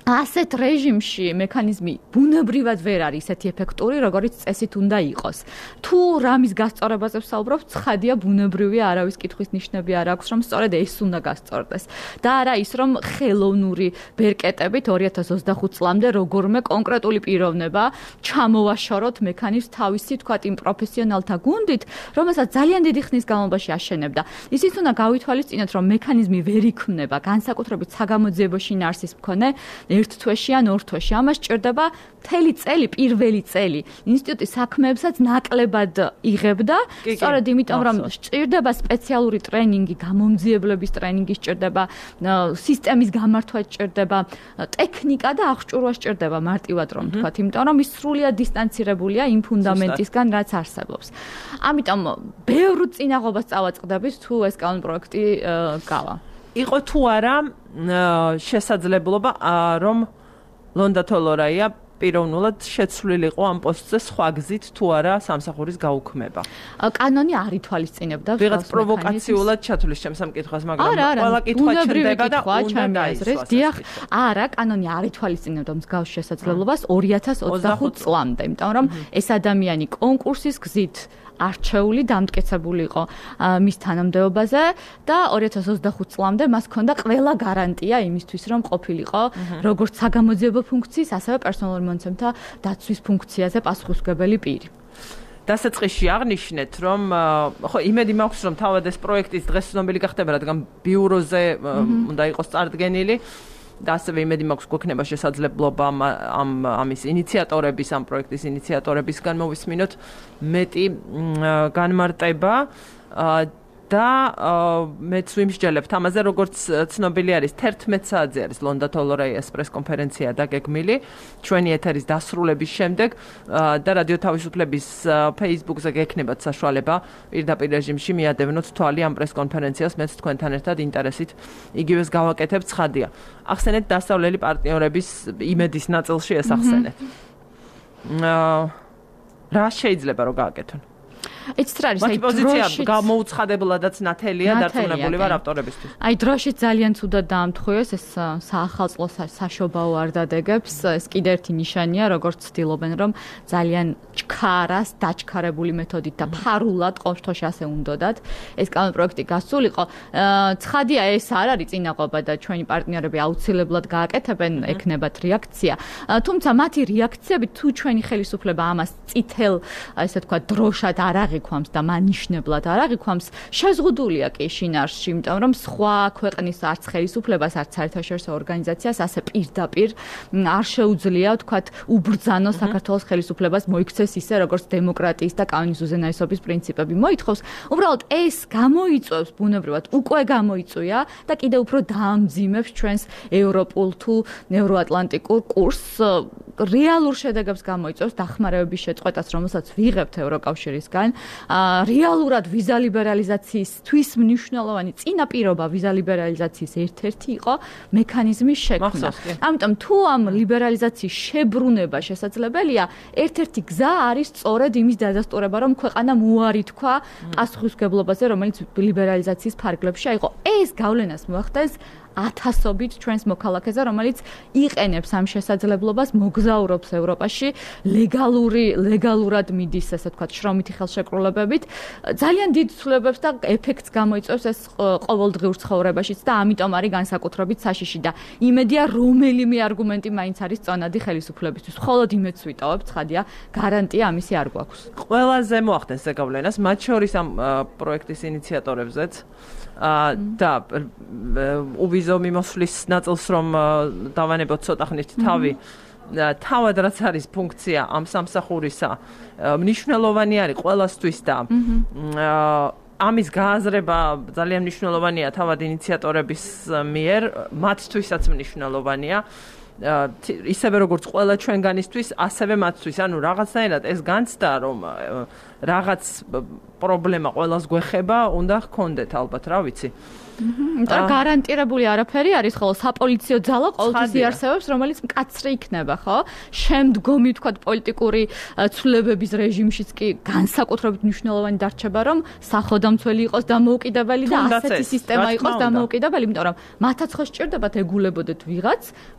ასეთ რეჟიმში მექანიზმი ბუნებრივად ვერ არის ისეთი ეფექტური, როგორც წესით უნდა იყოს. თუ რამის გასწორებაზე ვსაუბრობ, ცხადია ბუნებრივია, არავის კითხვის ნიშნები არ აქვს, რომ სწორედ ეს უნდა გასწორდეს. და არა ის, რომ ხელოვნური ბერკეტებით 2025 წლამდე როგორმე კონკრეტული პიროვნება ჩამოვაშოროთ მექანიზმს თავისი თქვათ იმ პროფესიონალთა გუნდით, რომელსაც ძალიან დიდი ხნის განმავლობაში აშენებდა. ისიც უნდა გავითვალისწინოთ, რომ მექანიზმი ვერ იქმნება განსაკუთრებით საგამოძიებო შინაარსის მქონე ერთ თვეში ან ორ თვეში. ამას სჭირდება მთელი წელი, პირველი წელი. ინსტიტუტი საქმეებსაც ნაკლებად იღებდა, სწორედ იმიტომ, რომ სჭირდება სპეციალური ტრენინგი, გამომძიებლების ტრენინგი სჭირდება, სისტემის გამართვა სჭირდება, ტექნიკა და აღჭურვა სჭირდება მარტივად რომ თქვათ, იმიტომ რომ ის სრულიად დისტანცირებულია იმ ფუნდამენტისგან, რაც არსებობს. ამიტომ ბევრ წინაღობას წავაწყდებით თუ ეს კანონპროექტი გავა. იყო თუ არა შესაძლებლობა რომ ლონდა თოლორაია პიროვნულად შეცვლილიყო ამ პოსტზე სხვა გზით თუ არა სამსახურის გაუქმება. კანონი არ ითვალისწინებდა ვიღაც პროვოკაციულად ჩათვლის ჩემს სამკითხვას, მაგრამ ყველა კითხვა ჩნდება და უნდა დაისვას. დიახ, არა, კანონი არ ითვალისწინებდა მსგავს შესაძლებლობას 2025 წლამდე, იმიტომ რომ ეს ადამიანი კონკურსის გზით არჩეული დამტკიცებული იყო მის თანამდებობაზე და 2025 წლამდე მას ჰქონდა ყველა გარანტია იმისთვის, რომ ყოფილიყო როგორც საგამოძიებო ფუნქციის, ასევე პერსონალური მონაცემთა დაცვის ფუნქციაზე პასუხისმგებელი პირი. დასაწყისში აღნიშნეთ, რომ ხო იმედი მაქვს, რომ თავად ეს პროექტის დღეს ცნობილი გახდება, რადგან ბიუროზე უნდა იყოს წარდგენილი. და ასევე იმედი მაქვს გვექნება შესაძლებლობა ამის ინიციატორების, ამ პროექტის ინიციატორებისგან მოვისმინოთ მეტი განმარტება და მეც ვიმსჯელებთ ამაზე, როგორც ცნობილი არის 11 საათზე არის ლონდა თოლორაიას პრესკონფერენცია დაგეგმილი ჩვენი ეთერის დასრულების შემდეგ და რადიო თავისუფლების Facebook-ზე გექნებათ საშუალება პირდაპირ რეჟიმში მიადევნოთ თვალი ამ პრესკონფერენციას, მეც თქვენთან ერთად ინტერესით იგივეს გავაკეთებ. ცხადია. ახსენეთ დასავლელი პარტნიორების იმედის ნაწილში ეს ახსენეთ. რა შეიძლება რომ გააკეთონ? ეცეთ არის აი პოზიცია გამოუცხადებლადაც ნათელია დარწმუნებული ვარ ავტორებისთვის. აი დროში ძალიან ცუდად დაამთხოვეს ეს საახალწლო საშობაო არ დადეგებს. ეს კიდე ერთი ნიშანია, როგორც ცდილობენ რომ ძალიან ჩქარას დაჩქარებული მეთოდით და ფარულად ყოველთვის ასე უნდათ ეს კანონპროექტი გასულიყო. ცხადია ეს არ არის წინაღობა და ჩვენი პარტნიორები აუცილებლად გააკეთებენ, ექნებათ რეაქცია. თუმცა მათი რეაქციები თუ ჩვენი ხელისუფლება ამას წითელ ესე თქვა დროშად არ აღიქვამს და მანიშნებლად არ აღიქვამს, შეზღუდულია კი შინაარსში, იმიტომ რომ სხვა ქვეყნის არც ხელისუფლებას, არც საერთაშორისო ორგანიზაციას ასე პირდაპირ არ შეუძლია, თქვათ, უბრძანოს საქართველოს ხელისუფლებას მოიქცეს ისე, როგორც დემოკრატიის და კანონის უზენაესობის პრინციპები მოითხოვს. უბრალოდ ეს გამოიწვევს ბუნებრივად, უკვე გამოიწვია და კიდევ უფრო დაამძიმებს ჩვენს ევროპულ თუ ევროატლანტიკურ კურსს. რეალურ შედეგებს გამოიწვევს დახმარებების შეწყვეტას, რომელსაც ვიღებთ ევროკავშირისგან. რეალურად ვიზა ლიბერალიზაციისთვის მნიშვნელოვანი წინაპირობა ვიზა ლიბერალიზაციის ერთ-ერთი იყო მექანიზმის შექმნა. ამიტომ თუ ამ ლიბერალიზაციის შებრუნება შესაძლებელია, ერთ-ერთი გზა არის სწორედ იმის დადასტურება, რომ ქვეყანა უარი თქვა პასუხისმგებლობაზე, რომელიც ლიბერალიზაციის ფარგლებში აიღო. ეს გავლენას მოახდენს ათასობით ჩვენს მოქალაქეზე, რომელიც იყენებს ამ შესაძლებლობას, მოგზაურობს ევროპაში, ლეგალურად მიდის, ასე ვთქვათ, შრომითი ხელშეკრულებებით. ძალიან დიდ ცვლილებებს და ეფექტს გამოიწვევს ეს ყოველდღიურ ცხოვრებაშიც და ამიტომ არის განსაკუთრებით საშიში და იმედია, რომელიმე არგუმენტი მაინც არის წონადი ხელისუფლებისთვის. მხოლოდ იმედს ვიტოვებ, ცხადია, გარანტია ამისი არ გვაქვს. ყველაზე მოახდენს ზეგავლენას, მათ შორის ამ პროექტის ინიციატორებზეც და uvizო მიმოსვლის ნაწილს რომ დავანებოთ ცოტა ხნით თავი თავად რაც არის ფუნქცია ამ სამსახურისა მნიშვნელოვანი არის ყველასთვის და ამის გააზრება ძალიან მნიშვნელოვანია თავად ინიციატორების მიერ, მათთვისაც მნიშვნელოვანია. ისევე როგორც ყველა ჩვენგანისთვის, ასევე მათთვის, ანუ რაღაცნაირად ეს განცდა, რომ რაღაც პრობლემა ყველას გვეხება, უნდა ჰქონდეთ ალბათ, რა ვიცი. და გარანტირებული არაფერი არის, ხოლო საპოლიციო ძალა ყოველთვის იარსებებს, რომელიც მკაცრი იქნება, ხო? შემდგომი, თქვათ, პოლიტიკური ცვლილებების რეჟიმშიც კი განსაკუთრებით მნიშვნელოვანი დარჩება, რომ სახელმწიფო იყოს დამოუკიდებელი და ასეთი სისტემა იყოს დამოუკიდებელი, იმიტომ რომ მათაც ხო სჭირდებათ ეგულებოდეთ ვიღაც, ვინც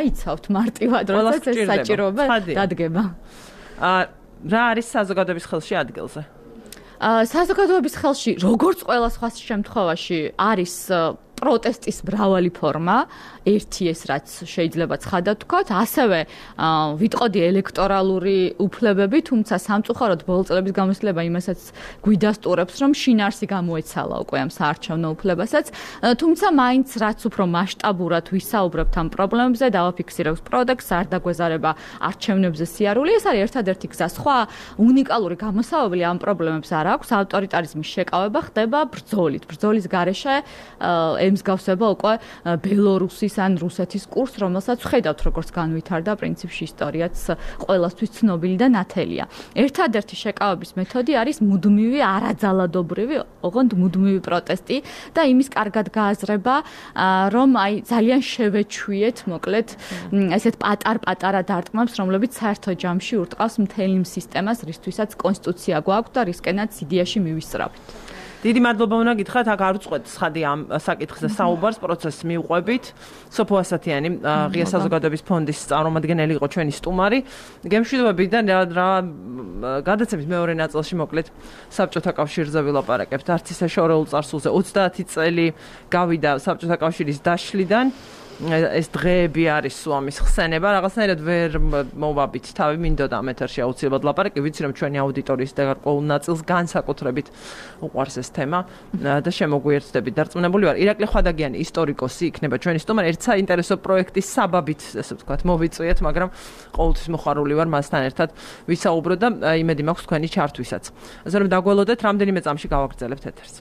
გაიცავთ მარტივად, როდესაც ეს საჭიროება დადგება. რა არის საზოგადოების ხელში ადგილზე? საზოგადოების ხელში, როგორც ყველა სხვა შემთხვევაში, არის პროტესტის მრავალი ფორმა, ერთი ეს რაც შეიძლება ცხადად ვთქვათ, ასევე ვიტყოდი ელექტორალური უფლებები, თუმცა სამწუხაროდ ბოლო წლების გამოცდილება იმასაც გვიდასტურებს, რომ შინაარსი გამოეცალა უკვე ამ საარჩევნო უფლებასაც, თუმცა მაინც რაც უფრო მასშტაბურად ვისაუბრებთ ამ პრობლემებზე, დავაფიქსირებთ პროდექს, არ დაგვეზარება არჩევნებზე სიარული, ეს არის ერთადერთი გზა. სხვა უნიკალური გამოსავალი ამ პრობლემებს არ აქვს, ავტორიტარიზმის შეკავება ხდება ბრძოლით. ბრძოლის გარეშე ემსგავსება უკვე ბელორუსის ან რუსეთის კურსს, რომელსაც ხედავთ, როგორც განვითარდა პრინციპში ისტორიაც ყველასთვის ცნობილი და ნათელია. ერთადერთი შეკავების მეთოდი არის მუდმივი არაძალადობრივი, ოღონდ მუდმივი პროტესტი და იმის კარგად გააზრება, რომ აი ძალიან შევეჩვიეთ, მოკლედ, ესეთ პატარ-პატარა დარტყმებს, რომლებიც საერთო ჯამში ურტყავს მთელ იმ სისტემას, რისთვისაც კონსტიტუცია გვაქვს და რისკენაც იდეაში მივისწრაფით. დიდი მადლობა უნდა გითხრათ, აქ არ უწყვეტ ცხადი ამ საკითხზე საუბარს, პროცესს მივყვებით. სოფო ასათიანი, ღია საზოგადოების ფონდის წარმომადგენელი იყო ჩვენი სტუმარი. გემშვიდობებით და რა გადაცემის მეორე ნაწილში მოკლედ საბჭოთა კავშირზე ვილაპარაკებთ. არც ისე შორეულ წარსულზე 30 წელი გავიდა საბჭოთა კავშირის დაშლიდან. ეს დღეები არის სულ ამის ხსენება, რაღაცნაირად ვერ მოვაბით თავი, მინდოდა ამ ეთერში აუცილებლად ლაპარაკი, ვიცი რომ ჩვენი აუდიტორიის გარკვეულ ნაწილს განსაკუთრებით უყვარს ეს თემა და შემოგვიერთდებით. დარწმუნებული ვარ, ირაკლი ხვადაგიანი ისტორიკოსი იქნება ჩვენი სტუმარი, ერთ საინტერესო პროექტის საბაბით, ესე ვთქვათ, მოვიწვიეთ, მაგრამ ყოველთვის მოხარული ვარ მასთან ერთად ვისაუბრო და იმედი მაქვს თქვენი ჩართვისაც. ასე რომ დაგველოდეთ, რამდენიმე წამში გავაგრძელებთ ეთერს.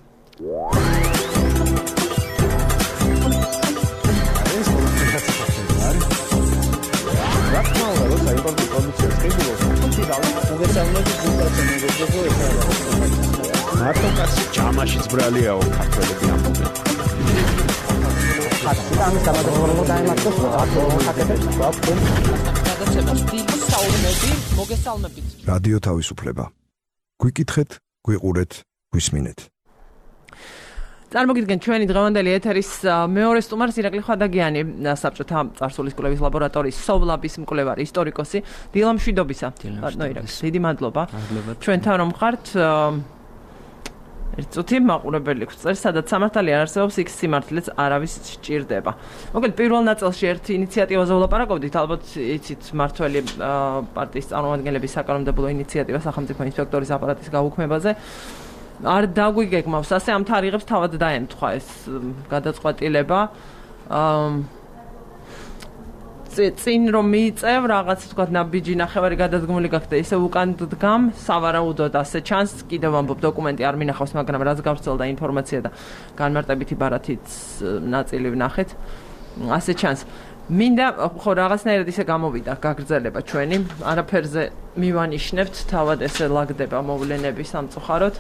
მარტო კაცი ჯამაშიც ბრალიაო ქართველები ამბობენ. რადიო თავისუფლება. გვიკითხეთ, გვიყურეთ, გვისმინეთ. წარმოგიდგენთ ჩვენი დღევანდელი ეთერის მეორე სტუმარს ირაკლი ხვადაგიანი, საბჭოთა წარსულის კვლევის ლაბორატორიის სოვლაბის მკვლევარი, ისტორიკოსი. დილა მშვიდობისა. დიდი მადლობა. ჩვენთან რომ ხართ, ერთ წუთი მაყურებელი გვწერს, სადაც სამართალი არ არსებობს, იქ სიმართლეც არავის სჭირდება. მოკლედ პირველ ნაწილში ერთი ინიციატივაზე ვლაპარაკობდით, ალბათ იცით მართველი პარტიის წარმომადგენლების საკანონმდებლო ინიციატივა სახელმწიფო ინსპექტორის აპარატის გაუქმებაზე. არ დაგვიგეგმავს, ასე ამ თარიღებს თავად დაემთხვა ეს გადაწყვეტილება. წინ რომ მიიწევ რაღაც თქვა ნაბიჯი ნახევარი გადადგმული გახდა, ისე უკან დგამ, სავარაუდოდ ასე ჩანს, კიდევ ამბობ დოკუმენტი არ მინახავს, მაგრამ რაც გავრცელდა ინფორმაცია და განმარტებითი ბარათიც ნაწილი ვნახეთ. ასე ჩანს. მინდა ხო რაღაცნაირად ისე გამოვიდა გაგრძელება ჩვენი, არაფერზე მივანიშნებთ, თავად ესე ლაგდება მოვლენები სამწუხაროდ.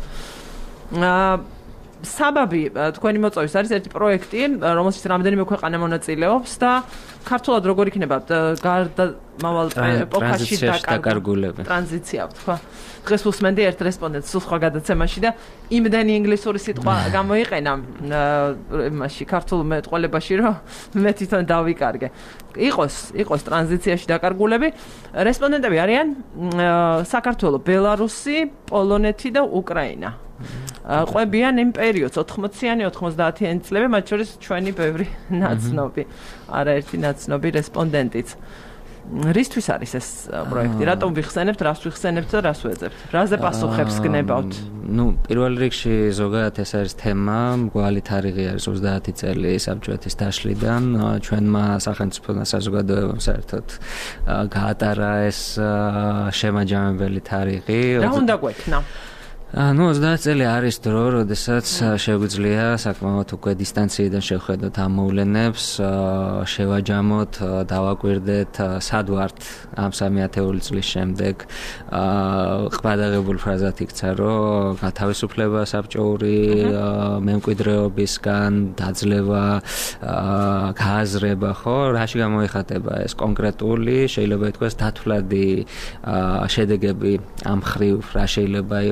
საბაბი თქვენი მოწვევის არის ერთი პროექტი, რომელშიც რამდენიმე ქვეყანა მონაწილეობს და ქართულად როგორ იქნება გარდამავალ ეპოქაში დაკარგულება. ტრანზიცია ვთქვა. დღეს უსმენდი ერთ რესპონდენტს სხვა გადაცემაში და იმდენი ინგლისური სიტყვა გამოიყენა იმაში ქართულ მეტყველებაში, რომ მე თვითონ დავიკარგე. იყოს ტრანზიციაში დაკარგულები. რესპონდენტები არიან საქართველო, ბელარუსი, პოლონეთი და უკრაინა. ყვებიან იმ პერიოდს 80-იანი 90-იანი წლები, მათ შორის ჩვენი ბევრი ნაცნობი, არაერთი ნაცნობი რესპონდენტიც. რისთვის არის ეს პროექტი? რატომ ვიხსენებთ, რას ვიხსენებთ და რას ვეძებთ? რაზე პასუხებს გნებავთ? პირველ რიგში ზოგადად ეს არის თემა, მგვალი თარიღი არის 30 წელი საბჭოეთის დაშლიდან, ჩვენმა სახელმწიფო საზოგადოებამ საერთოდ გაატარა ეს შემაჯამებელი თარიღი. რა უნდა გვექნა? 30 წელი არის დრო, როდესაც შეგვიძლია საკმაოდ უკვე დისტანციიდან შევხედოთ ამ მოვლენებს, შევაჯამოთ, დავაკვირდეთ, სად ვართ ამ 30 წლის შემდეგ. ყბადაღებული ფრაზად იქცა, რომ გათავისუფლება საბჭოური მემკვიდრეობისგან, დაძლევა, გააზრება, ხო, რაში გამოიხატება ეს კონკრეტული, შეიძლება ითქვას დათვლადი შედეგები ამ ხრივ რა შეიძლება იყოს.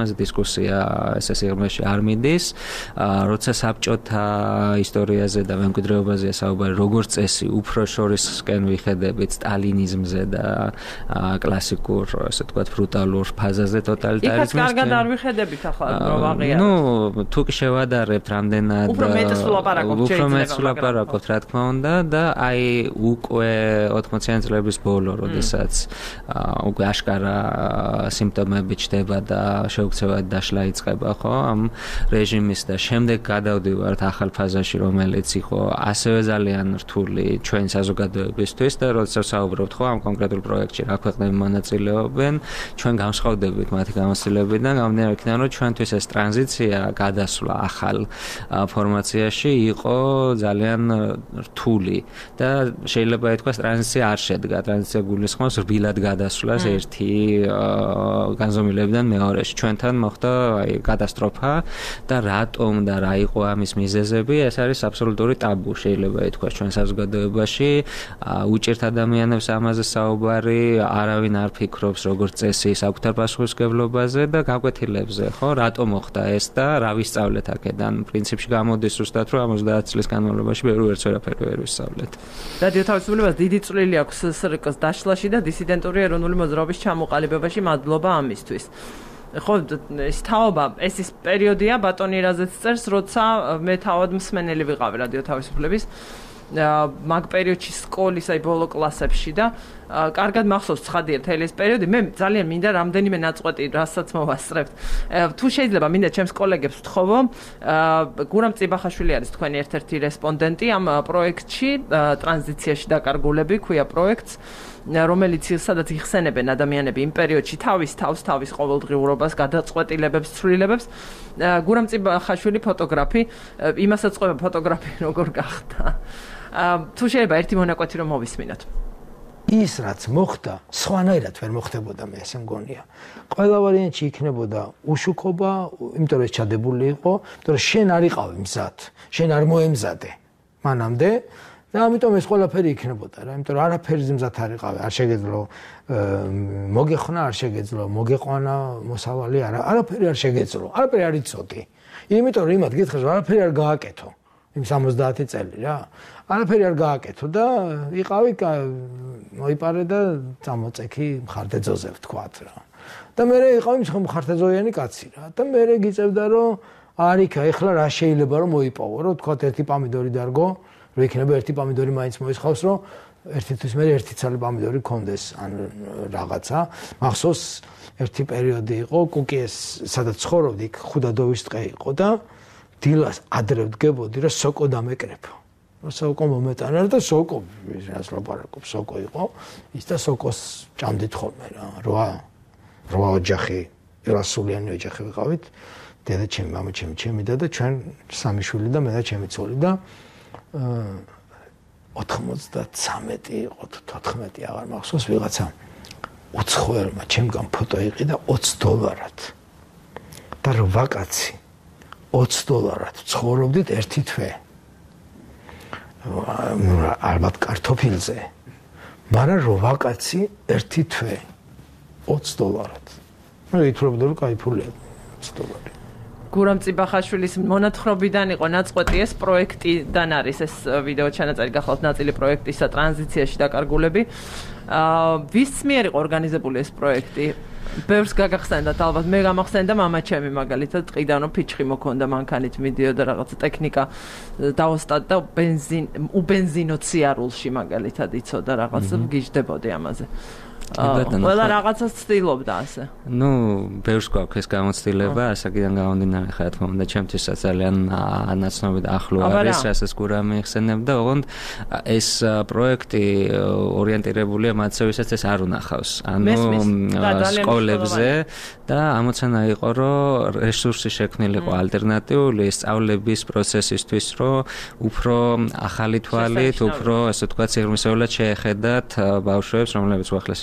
ამაზე დისკუსია ესე სიღრმეში არ მიდის. როცა საბჭოთა ისტორიაზე და მემკვიდრეობაზეა საუბარი, როგორც წესი, უფრო შორისკენ ვიხედებით სტალინიზმზე და კლასიკურ, ასე ვთქვათ, ბრუტალურ ფაზაზე ტოტალიტარიზმის. იქაც კარგად არ ვიხედებით ახლა რომ აღიაროთ. ნუ თუ კი შევადარებთ რამდენად უფრო მეტს ვლაპარაკობთ, რა თქმა უნდა და აი უკვე 80-იან წლების ბოლო, როდესაც უკვე აშკარა სიმპტომები ჩდება და შეუქცევად დაშლა იწყება, ხო, ამ რეჟიმის და შემდეგ გადავდივართ ახალ ფაზაში, რომელიც იყო ასევე ძალიან რთული ჩვენ საზოგადოებისთვის და როდესაც საუბრობთ, ხო, ამ კონკრეტულ პროექტში რა ქვეყნები მონაწილეობენ, ჩვენ გამსხავდებით მათი გამოცდილებიდან, გამომდინარე იქიდან, რომ ჩვენთვის ეს ტრანზიცია გადასვლა ახალ ფორმაციაში იყო ძალიან რთული და შეიძლება ითქვას ტრანზიცია არ შედგა, ტრანზიცია გულისხმობს რბილად გადასვლას ერთი განზომილებიდან მეორეში. ჩვენთან მოხდა აი კატასტროფა და რატომ და რა იყო ამის მიზეზები, ეს არის აბსოლუტური ტაბუ, შეიძლება ითქვას ჩვენ საზოგადოებაში. უჭირთ ადამიანებს ამაზე საუბარი, არავინ არ ფიქრობს როგორც წესი საკუთარ პასუხისმგებლობაზე და გაკვეთილებზე, ხო, რატომ მოხდა ეს და რა ვისწავლეთ აქედან. პრინციპში გამოდის ზუსტად, რომ 50 წლის განმავლობაში ვერც ვერაფერი ვერ ვისწავლეთ. რადიო თავისუფლებას დიდი წვლილი აქვს SRK-ს დაშლაში და დისიდენტური ეროვნული მოძრაობის ჩამოყალიბებაში. მადლობა ამისთვის. ხო, ეს თაობა, ეს ის პერიოდია, ბატონი რაზეც წერს, როცა მე თავად მსმენელი ვიყავი რადიო თავისუფლების მაგ პერიოდში სკოლის აი ბოლო კლასებში და კარგად მახსოვს ცხადია მთელი ეს პერიოდი. მე ძალიან მინდა რამდენიმე ნაწყვეტი რასაც მოვასწრებთ. თუ შეიძლება მინდა ჩემს კოლეგებს ვთხოვო, გურამ წიბახაშვილი არის თქვენი ერთ-ერთი რესპონდენტი ამ პროექტში, ტრანზიციაში დაკარგულები ქვია პროექტს, რომელიც სადაც იხსენებენ ადამიანები იმ პერიოდში თავის ყოველდღიურობას, გადაწყვეტილებებს, ცვლილებებს. გურამ წიბახაშვილი ფოტოგრაფი, იმასაც ყვება ფოტოგრაფი როგორ გახდა. თუ შეიძლება ერთი მონაკვეთი რომ მოვისმინოთ. ის რაც მოხდა, სხვანაირად ვერ მოხდებოდა, მე ესე მგონია. ყველა ვარიანტში იქნებოდა უშუქობა, იმიტომ რომ ეს ჩადებული იყო, იმიტომ რომ შენ არ იყავი მზად, შენ არ მოემზადე მანამდე და ამიტომ ეს ყველაფერი იქნებოდა რა, იმიტომ რომ არაფერი მზად არ იყავი, არ შეგეძლო მოგეხნა, არ შეგეძლო მოგეყვანა მოსავალი, არაფერი არ შეგეძლო, არაფერი არ იცოდი. იმიტომ რომ იმათ გითხრას, არაფერი არ გააკეთო. იმ 70 წელი რა. არაფერი არ გააკეთო და იყავი მოიპარე და წამოწექი მხარდაძოზე ვთქვათ რა. და მე იყავი მხარდაძოიანი კაცი რა. და მე გიწევდა რომ არიქა, ეხლა რა შეიძლება რომ მოიპოვო, რომ ვთქვათ ერთი პამიდორი დარგო, რომ იქნება ერთი პამიდორი მაინც მოისხავს, რომ ერთთვის მე ერთი ცალი პამიდორი კონდეს ან რაღაცა. მახსოვს ერთი პერიოდი იყო, კუკიეს სადაც ცხოვრობდი, ხუდადოვის ტყე იყო და დილას ადრე ვდგებოდი, რომ სოკო დამეკრეფო. სოკო მომეტანა და სოკო ის ლაპარაკობს, სოკო იყო. ის და სოკოს ჭამდით ხოლმე რა. 8 ოჯახი, ერასულიანი ოჯახი ვიყავით. დედა ჩემი, მამა ჩემი და ჩვენ სამი შვილი და მე და ჩემი ცოლი და 93 იყო თუ 14 აღარ მახსოვს ვიღაცა უცხოელმა ჩემგან ფოტო იყიდა $20 და 8 კაცი $20 ცხოვრობდით ერთი თვე. ალბათ კარტოფილზე. მაგრამ 8 კაცი ერთი თვე $20. მე ვითხრობდი რომ კაი ფულია $20. გურამ წიბახაშვილის მონათხრობიდან იყო ნაწყვეტი ეს პროექტიდან არის ეს ვიდეო ჩანაწერი გახლავთ ნაწილი პროექტისა ტრანზიციაში დაკარგულები. ვის მიერ იყო ორგანიზებული ეს პროექტი? ბევრს გაგახსენდათ ალბათ, მე გამახსენდა მამა ჩემი მაგალითად, ტყიდან რომ ფიჩხი მოქონდა მანქანით მიდიოდა რაღაცა ტექნიკა დაოსტად და უბენზინო ციარულში მაგალითად იცოდა რაღაცა გიждდებოდი ამაზე. ყველა რაღაცას ცდილობდა ასე. ნუ ბევრს გვაქვს ეს გამოცდილება, ასაკიდან გამომდინარე ხა თქმა უნდა ჩემთვისაც ძალიან ანაცნობი და ახლო არის, რასაც გურამი იხსენებდა, ოღონდ ეს პროექტი ორიენტირებულია მათზე, ვისაც ეს არ უნახავს. ანუ სკოლებზე და ამოცანა იყო, რომ რესურსი შექმნილიყო ალტერნატიული სწავლების პროცესისთვის, რომ უფრო ახალი თვალით, უფრო ასე ვთქვათ, სიღრმისეულად შეეხედათ ბავშვებს, რომლებიც უახლესი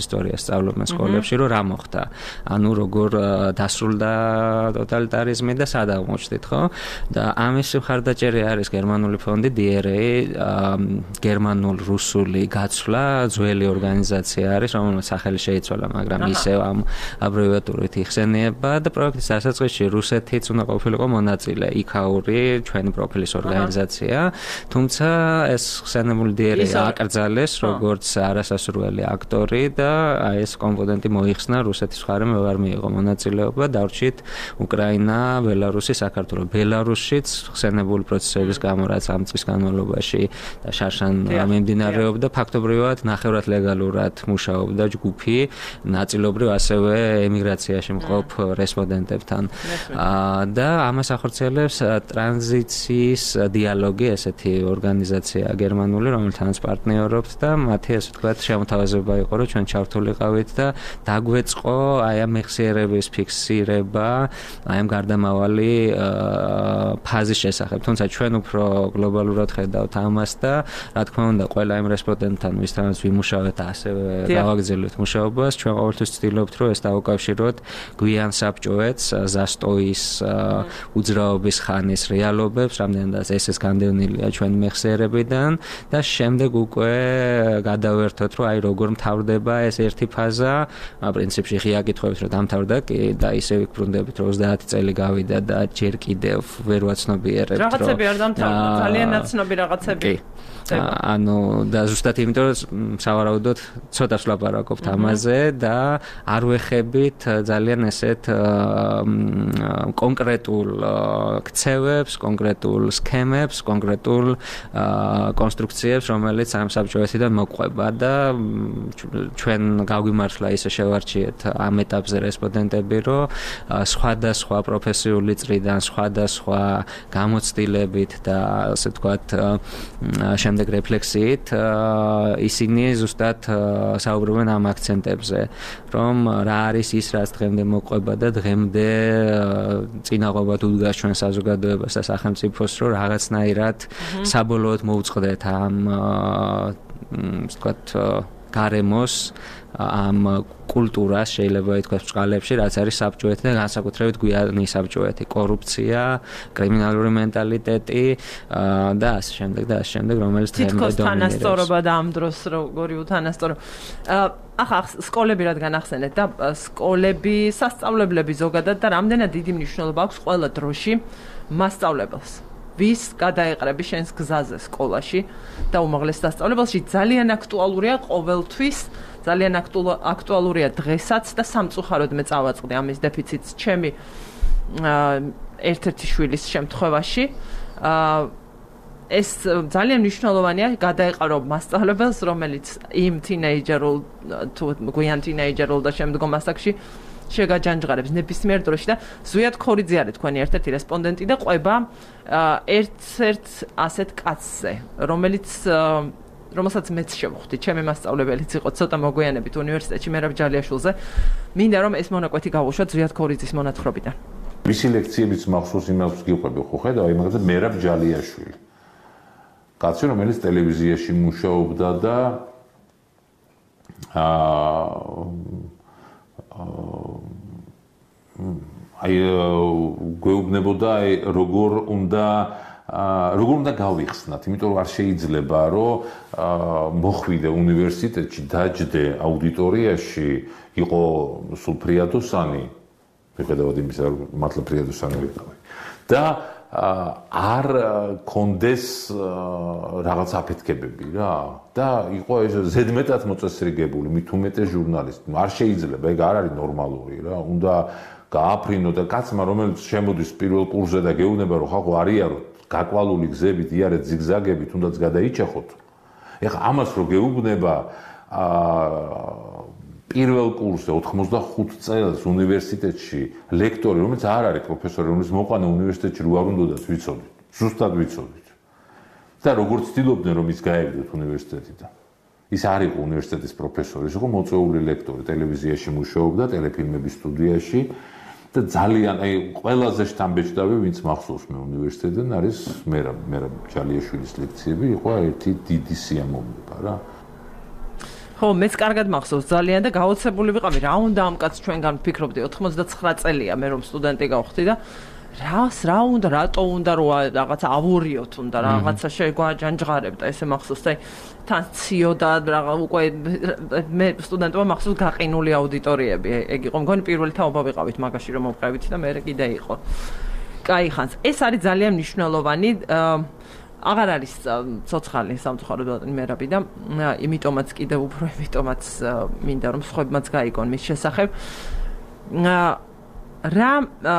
ისტორია სწავლობენ სკოლებში, რომ რა მოხდა. ანუ როგორ დასრულდა ტოტალიტარიზმი და სად აღმოჩნდით, ხო? და ამის მხარდაჭერი არის გერმანული ფონდი DRA, გერმანულ-რუსული გაცვლა, ძველი ორგანიზაცია არის, რომელსაც სახელი შეიცვალა, მაგრამ ისევ ამ აბრევიატურით იხსენიება და პროექტის დასაწყისში რუსეთიც უნდა ყოფილიყო მონაწილე, იქაური ჩვენი პროფილის ორგანიზაცია, თუმცა ეს ხსენებული DRA აკრძალეს როგორც არასასურველი აქტორი და ეს კომპონენტი მოიხსნა რუსეთის მხარემ ვეღარ მიიღო მონაწილეობა, დარჩით უკრაინა, ბელარუსი, საქართველო. ბელარუსშიც ხსენებული პროცესების გამო რაც ამ წლის განმავლობაში და შარშან მიმდინარეობდა, ფაქტობრივად ნახევრად ლეგალურად მუშაობდა ჯგუფი, ნაწილობრივ ასევე ემიგრაციაში მყოფ რესპონდენტებთან. და ამას ახორციელებს ტრანზიციის დიალოგი, ესეთი ორგანიზაცია გერმანული, რომელთანაც პარტნიორობთ და მათი ასე ვთქვათ შემოთავაზება იყო, რომ ჩვენ ჩავთვლიყავით და დაგვეწყო აი ამ მეხსიერების ფიქსირება, აი ამ გარდამავალი ფაზის შესახებ. თუმცა ჩვენ უფრო გლობალურად ხედავთ ამას და რა თქმა უნდა, ყველა იმ რესპონდენტთან, ვისთანაც ვიმუშავეთ, ასევე გავაგრძელებთ მუშაობას, ჩვენ ყოველთვის ვცდილობთ, რომ ეს დავუკავშიროთ გვიან საბჭოეთს, ზასტოის უძრაობის ხანის რეალობებს, რამდენადაც ეს განდევნილია ჩვენი მეხსიერებიდან და შემდეგ უკვე გადავერთოთ, რომ აი როგორ მთავრდება ეს ერთი ფაზა, პრინციპში ღია კითხვებით რომ დამთავრდა კი და ისე ვიბრუნდებით, რომ 30 წელი გავიდა და ჯერ კიდევ ვერ ვაცნობიერებთ, რომ რაღაცები არ დამთავრდა, ძალიან ნაცნობი რაღაცები. ანუ და ზუსტად იმიტომ რომ სავარაუდოდ ცოტას ვლაპარაკობთ ამაზე და არ ვეხებით ძალიან ესეთ კონკრეტულ ქცევებს, კონკრეტულ სქემებს, კონკრეტულ კონსტრუქციებს, რომელიც ამ საბჭოეთიდან მოყვება და ჩვენ გავგიმართლა ისე შევარჩიეთ ამ ეტაპზე რესპონდენტები, რომ სხვადასხვა პროფესიული წრიდან, სხვადასხვა გამოცდილებით და ასე ვთქვათ შემდეგ რეფლექსიით ისინი ზუსტად საუბრობენ ამ აქცენტებზე, რომ რა არის ის, რაც დღემდე მოყვება და დღემდე წინაღობად უდგას ჩვენ საზოგადოებას და სახელმწიფოს, რომ რაღაცნაირად საბოლოოდ მოუწყდეთ ამ ვთქვათ გარემოს, ამ კულტურას შეიძლება ითქვას ბჭყალებში, რაც არის საბჭოეთი და განსაკუთრებით გვიანი საბჭოეთი, კორუფცია, კრიმინალური მენტალიტეტი და ასე შემდეგ, რომელიც დღემდე დომინირებს. თითქოს თანასწორობა და ამ დროს როგორი უთანასწორობა. ახლა სკოლები რადგან ახსენეთ და სკოლები, სასწავლებლები ზოგადად და რამდენად დიდი მნიშვნელობა აქვს ყველა დროში მასწავლებელს. ვის გადაეყრები შენს გზაზე სკოლაში და უმაღლეს სასწავლებელში ძალიან აქტუალურია ყოველთვის, ძალიან აქტუალურია დღესაც და სამწუხაროდ მე წავაწყდი ამის დეფიციტს ჩემი ერთ-ერთი შვილის შემთხვევაში. ეს ძალიან მნიშვნელოვანია გადაეყარო მასწავლებელს, რომელიც იმ თინეიჯერულ თუ გვიან თინეიჯერულ და შემდგომ ასაკში შეგაჯანჯღარებს ნებისმიერ დროში და ზვიად ქორიძე არის თქვენი ერთ-ერთი რესპონდენტი და ყვება ერთ-ერთ ასეთ კაცზე, რომელსაც მეც შევხვდი, ჩემი მასწავლებელიც იყო ცოტა მოგვიანებით უნივერსიტეტში მერაბ ჯალიაშვილზე. მინდა რომ ეს მონაკვეთი გავუშვათ ზვიად ქორიძის მონათხრობიდან. მისი ლექციებიც მახსოვს იმას გიყვები, ხო ხედავ, იმაზე მერაბ ჯალიაშვილი. კაცი, რომელიც ტელევიზიაში მუშაობდა და აი გვეუბნებოდა როგორ უნდა გავიხსნათ, იმიტომ რომ არ შეიძლება რომ მოხვიდე უნივერსიტეტში, დაჯდე აუდიტორიაში, იყო სულ ფრიადოსანი, მიხედავად იმისა, რომ მართლა ფრიადოსანი ვიყავი. და არ კონდეს რაღაც აფეთქებები რა და იყო ეს ზედმეტად მოწესრიგებული, მით უმეტეს ჟურნალისტი. არ შეიძლება, ეგ არ არის ნორმალური რა. უნდა გააფრინო და კაცმა, რომელიც შემოდის პირველ კურსზე და გეუბნება, რომ ხახო არიარო გაკვალული გზებით, იარეთ ზიგზაგებით, თუნდაც გადაიჭახოთ. ეხლა ამას რო გეუბნება პირველ კურსზე 85 წელს უნივერსიტეტში ლექტორი, რომელიც არ არის პროფესორი, რომელიც მოყვანა უნივერსიტეტში რო არ უნდათ ვიცოდით, ზუსტად ვიცოდით. და როგორც ცდილობდნენ რომ ის გაეგდოთ უნივერსიტეტიდან. ის არ იყო უნივერსიტეტის პროფესორი, ის იყო მოწვეული ლექტორი, ტელევიზიაში მუშაობდა, ტელეფილმების სტუდიაში და ძალიან, აი, ყველაზე შთამბეჭდავი, ვინც მახსოვს მე უნივერსიტეტიდან, არის მერაბ ჯალიაშვილის ლექციები, იყო ერთი დიდი სიამოვნება რა. ხო, მეც კარგად მახსოვს ძალიან და გაოცებული ვიყავი, რა უნდა ამ კაცს ჩვენგან ვფიქრობდი 99 წელია მე რომ სტუდენტი გავხდი და რა უნდა, რატო უნდა რომ რაღაცა ავურიოთ, უნდა რაღაცა შეგვაჯანჯღარებდა, ესე მახსოვს და თან ციოდა რაღა უკვე მე სტუდენტობა მახსოვს გაყინული აუდიტორიები, ეგ იყო მგონი პირველი თაობა ვიყავით მაგაში რომ მოვყევით და მე კიდე იყო. კაი ხანს. ეს არის ძალიან მნიშვნელოვანი აღარ არის ცოცხალი სამწუხაროდ მერაბი და იმიტომაც კიდევ უფრო იმიტომაც მინდა რომ სხვებმაც გაიგონ მის შესახებ. რა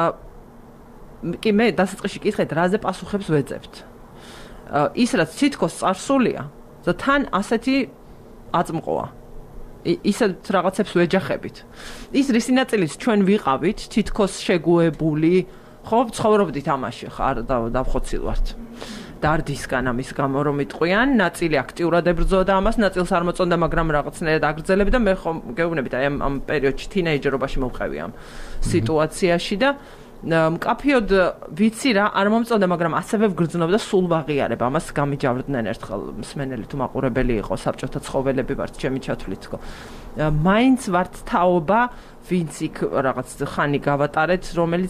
კი მე დასაწყისში კითხეთ, რაზე პასუხებს ვეძებთ. ის რაც თითქოს წარსულია და თან ასეთი აწმყოა. ისეთ რაღაცებს ვეჯახებით. ის რისი ნაწილიც ჩვენ ვიყავით, თითქოს შეგუებული, ხო, ცხოვრობდით ამაში, ხარ დავხოცილ ვართ. დარდისგან ამის გამო რომ იტყვიან, ნაწილი აქტიურად ებრძოდა ამას, ნაწილს არ მოწონდა, მაგრამ რაღაცნაირად აგრძელებდა. მე ხომ გეუბნებით, აი ამ პერიოდში თინეიჯერობაში მოვყევი ამ სიტუაციაში და მკაფიოდ ვიცი რა, არ მომწონდა, მაგრამ ასევე ვგრძნობდა სულ ვაღიარებ. ამას გამიჯავრდნენ ერთხელ მსმენელი თუ მაყურებელი იყო, საბჭოთა ცხოველები ვართ, ჩემი ჩათვლით თქო. მაინც ვართ თაობა, ვინც იქ რაღაც ხანი გავატარეთ,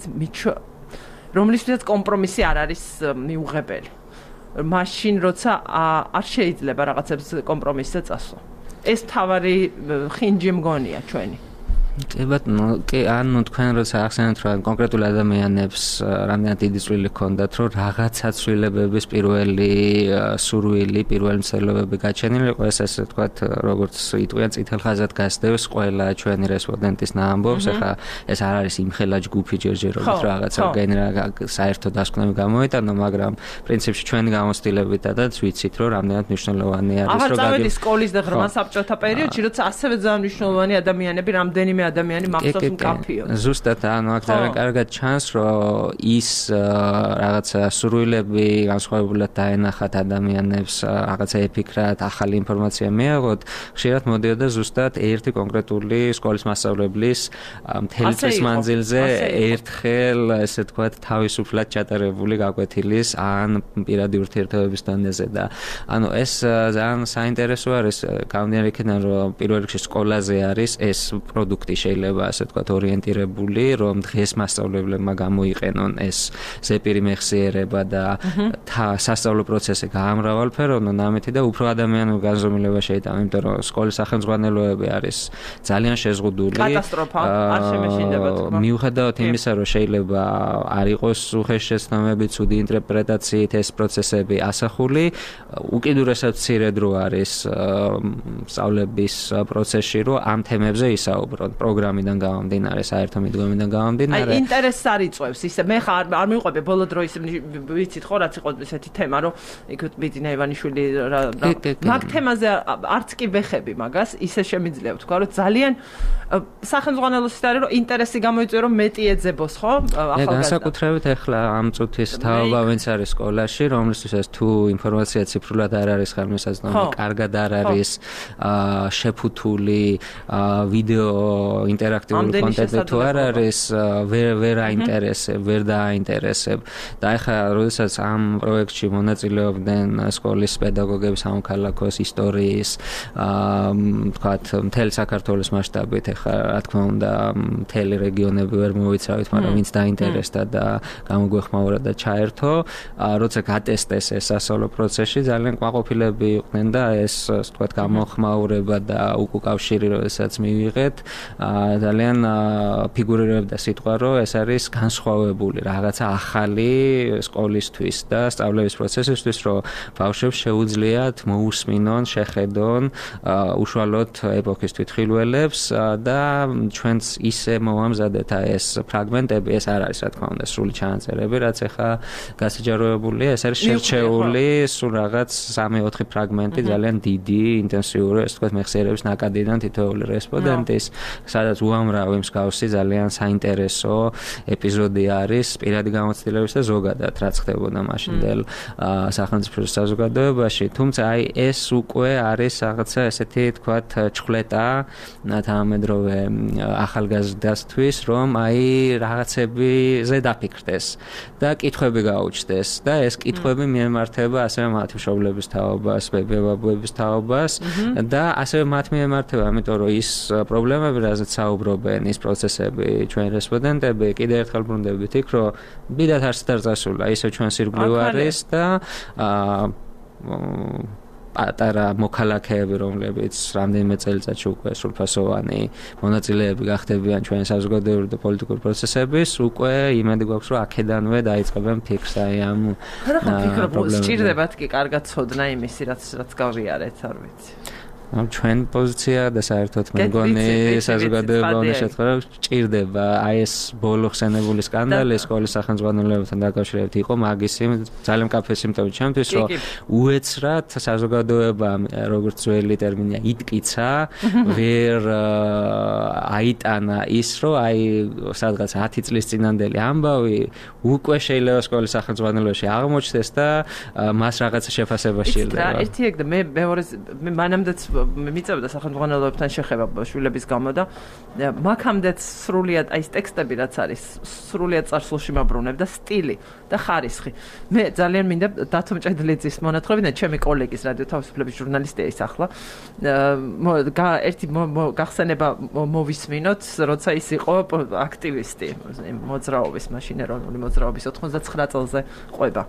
რომლისთვისაც კომპრომისი არ არის მიუღებელი. მაშინ როცა არ შეიძლება რაღაცებს კომპრომისზე წასვლა. ეს თავარი ხინჯი მგონია ჩვენი. კი ბატონო, კი ანუ თქვენ როცა ახსენეთ რომ კონკრეტულ ადამიანებს რამდენად დიდი წვლილი ჰქონდათ, რომ რაღაცა ცვლილებების პირველი სურვილი, პირველი მცდელობები გაჩენილი იყო, ესე ვთქვათ, როგორც იტყვიან, წითელ ხაზად გასდევს ყველა ჩვენი რესპონდენტის ამბობს, ახლა ეს არ არის იმხელა ჯგუფი ჯერჯერობით რაღაცა საერთო დასკვნები გამოვიტანო, მაგრამ პრინციპში ჩვენი გამოცდილებითაც ვიცით, რომ რამდენად მნიშვნელოვანი არის, რომ გავიდი სკოლის და ღრმა საბჭოთა პერიოდში, როცა ასევე ძალიან მნიშვნელოვანი ადამიანები რამდენიმე ადამიანი მახსოვს მკაფიოდ. ზუსტად, ანუ აქ ძალიან კარგად ჩანს, რომ ის რაღაცა სურვილები განსხვავებულად დაენახათ ადამიანებს, რაღაცა ეფიქრათ, ახალი ინფორმაცია მიიღოთ, ხშირად მოდიოდა ზუსტად ერთი კონკრეტული სკოლის მასწავლებლის მთელი წლის მანძილზე ერთხელ, ესე ვთქვათ, თავისუფლად ჩატარებული გაკვეთილის ან პირადი ურთიერთობების დონეზე და ანუ ეს ძალიან საინტერესო არის, გამომდინარე იქიდან, რომ პირველ რიგში სკოლაზე არის ეს პროდუქტი შეიძლება ასე ვთქვათ ორიენტირებული, რომ დღეს მასწავლებლებმა გამოიყენონ ეს ზეპირი მეხსიერება და სასწავლო პროცესი გაამრავალფეროვნონ ამეთი და უფრო ადამიანურ განზომილება შეიტანა, იმიტომ რომ სკოლის სახელმძღვანელოები არის ძალიან შეზღუდული. კატასტროფა, არ შემეშინდება თქმა. მიუხედავად იმისა, რომ შეიძლება არ იყოს უხეშესწრომები, ცუდი ინტერპრეტაციით ეს პროცესები ასახული, უკიდურესად მცირე დრო არის სწავლების პროცესში, რომ ამ თემებზე ისაუბრონ. პროგრამიდან გამომდინარე, საერთო მიდგომიდან გამომდინარე. აი ინტერესს არ იწვევს ისე. მე ხარ არ მივყვები ბოლო დროის ვიცით ხო რაც იყო ესეთი თემა, რომ იქ ბიძინა ივანიშვილი მაგ თემაზე არც კი ვეხები მაგას, ისე შემიძლია ვთქვა, რომ ძალიან სახელმძღვანელოსით არის, რომ ინტერესი გამოიწვია, რომ მეტი ეძებოს, ხო? ახალგაზრდა. განსაკუთრებით ახლა ამ წუთის თაობა ვინც არის სკოლაში, რომლისთვისაც თუ ინფორმაცია ციფრულად არ არის ხელმისაწვდომი, კარგად არ არის შეფუთული ვიდეო ინტერაქტიული კონტენტი თუ არ არის, ვერ აინტერესებ, ვერ დააინტერესებ. და ახლა როდესაც ამ პროექტში მონაწილეობდნენ სკოლის პედაგოგები სამოქალაქოს ისტორიის, ვთქვათ, მთელი საქართველოს მასშტაბით, ახლა რა თქმა უნდა, მთელი რეგიონები ვერ მოვიცავით, მაგრამ ვინც დაინტერესდა და გამოგვეხმაურა და ჩაერთო, როცა გატესტეს ეს სასწავლო პროცესში, ძალიან კმაყოფილები იყვნენ და ეს, ვთქვათ, გამოხმაურება და უკავშირი, როდესაც მივიღეთ, ძალიან ფიგურირებდა სიტყვა, რომ ეს არის განსხვავებული რაღაცა ახალი სკოლისთვის და სწავლების პროცესისთვის, რომ ბავშვებს შეუძლიათ მოусმინონ, შეხედონ უშუალოდ ეპოქის თვითხილველებს და ჩვენც ისე მოვამზადეთ ეს ფრაგმენტები, ეს არ არის რა თქმა უნდა სრული ჩანაწერები, რაც ახლა გასაჯაროებულია, ეს არის შერჩეული სულ რაღაც 3-4 ფრაგმენტი, ძალიან დიდი, ინტენსიური, ასე ვთქვათ, მეხსიერების ნაკადიდან თითოეული რესპონდენტის სადაც უამრავი მსგავსი ძალიან საინტერესო ეპიზოდი არის პირადი გამოცდილების და ზოგადად რაც ხდებოდა მაშინდელ სახელმწიფო საზოგადოებაში, თუმცა აი ეს უკვე არის რაღაცა ესეთი თქვათ ჩხლეტა თანამედროვე ახალგაზრდასთვის, რომ აი რაღაცებზე დაფიქრდეს და კითხვები გაუჩნდეს და ეს კითხვები მიემართება ასევე მათი მშობლების თაობას, ბებია-ბაბუების თაობას და ასევე მათ მიემართება, ამიტომ რომ ის პრობლემები, რაზეც საუბრობენ ის პროცესები, ჩვენ რესპონდენტები, კიდევ ერთხელ ბრუნდებით იქ, რომ ბიდათ არც არ წასულა, ისევ ჩვენს ირგვლივ არის და პატარა მოქალაქეები, რომლებიც რამდენიმე წელიწადში უკვე სრულფასოვანი მონაწილეები გახდებიან ჩვენი საზოგადოებრივი და პოლიტიკური პროცესების, უკვე იმედი გვაქვს, რომ აქედანვე დაიწყებენ ფიქრს აი ამ პრობლემებზე. სჭირდებათ კი კარგად ცოდნა იმისი, რაც გავიარეთ, არ ვიცი. ჩვენ პოზიცია და საერთოდ მე მგონი საზოგადოება უნდა შეთქვა, ჭირდება აი ეს ბოლო ხსენებული სკანდალი სკოლის სახელმძღვანელოებთან დაკავშირებით იყო მაგისი ძალიან მკაფე სიმპტომი ჩემთვის, რომ უეცრად საზოგადოება, როგორც ძველი ტერმინია, იტკიცა, ვერ აიტანა ის, რომ აი სადღაც 10 წლის წინანდელი ამბავი უკვე შეიძლება სკოლის სახელმძღვანელოში აღმოჩნდეს და მას რაღაცა შეფასება შეიძლება. ერთი ეგ და მე მეორე მე მანამდეც მიწევდა სახელმძღვანელოებთან შეხება შვილების გამო და მაგამდეც სრულიად აი ეს ტექსტები რაც არის სრულიად წარსულში მაბრუნებ და სტილი და ხარისხი. მე ძალიან მინდა დათო მჭედლიძის მონათხრობიდან ჩემი კოლეგის რადიო თავისუფლების ჟურნალისტია ის ახლა ერთი გახსენება მოვისმინოთ, როცა ის იყო აქტივისტი მოძრაობის, მაშინ ეროვნული მოძრაობის 99 წელზე ყვება.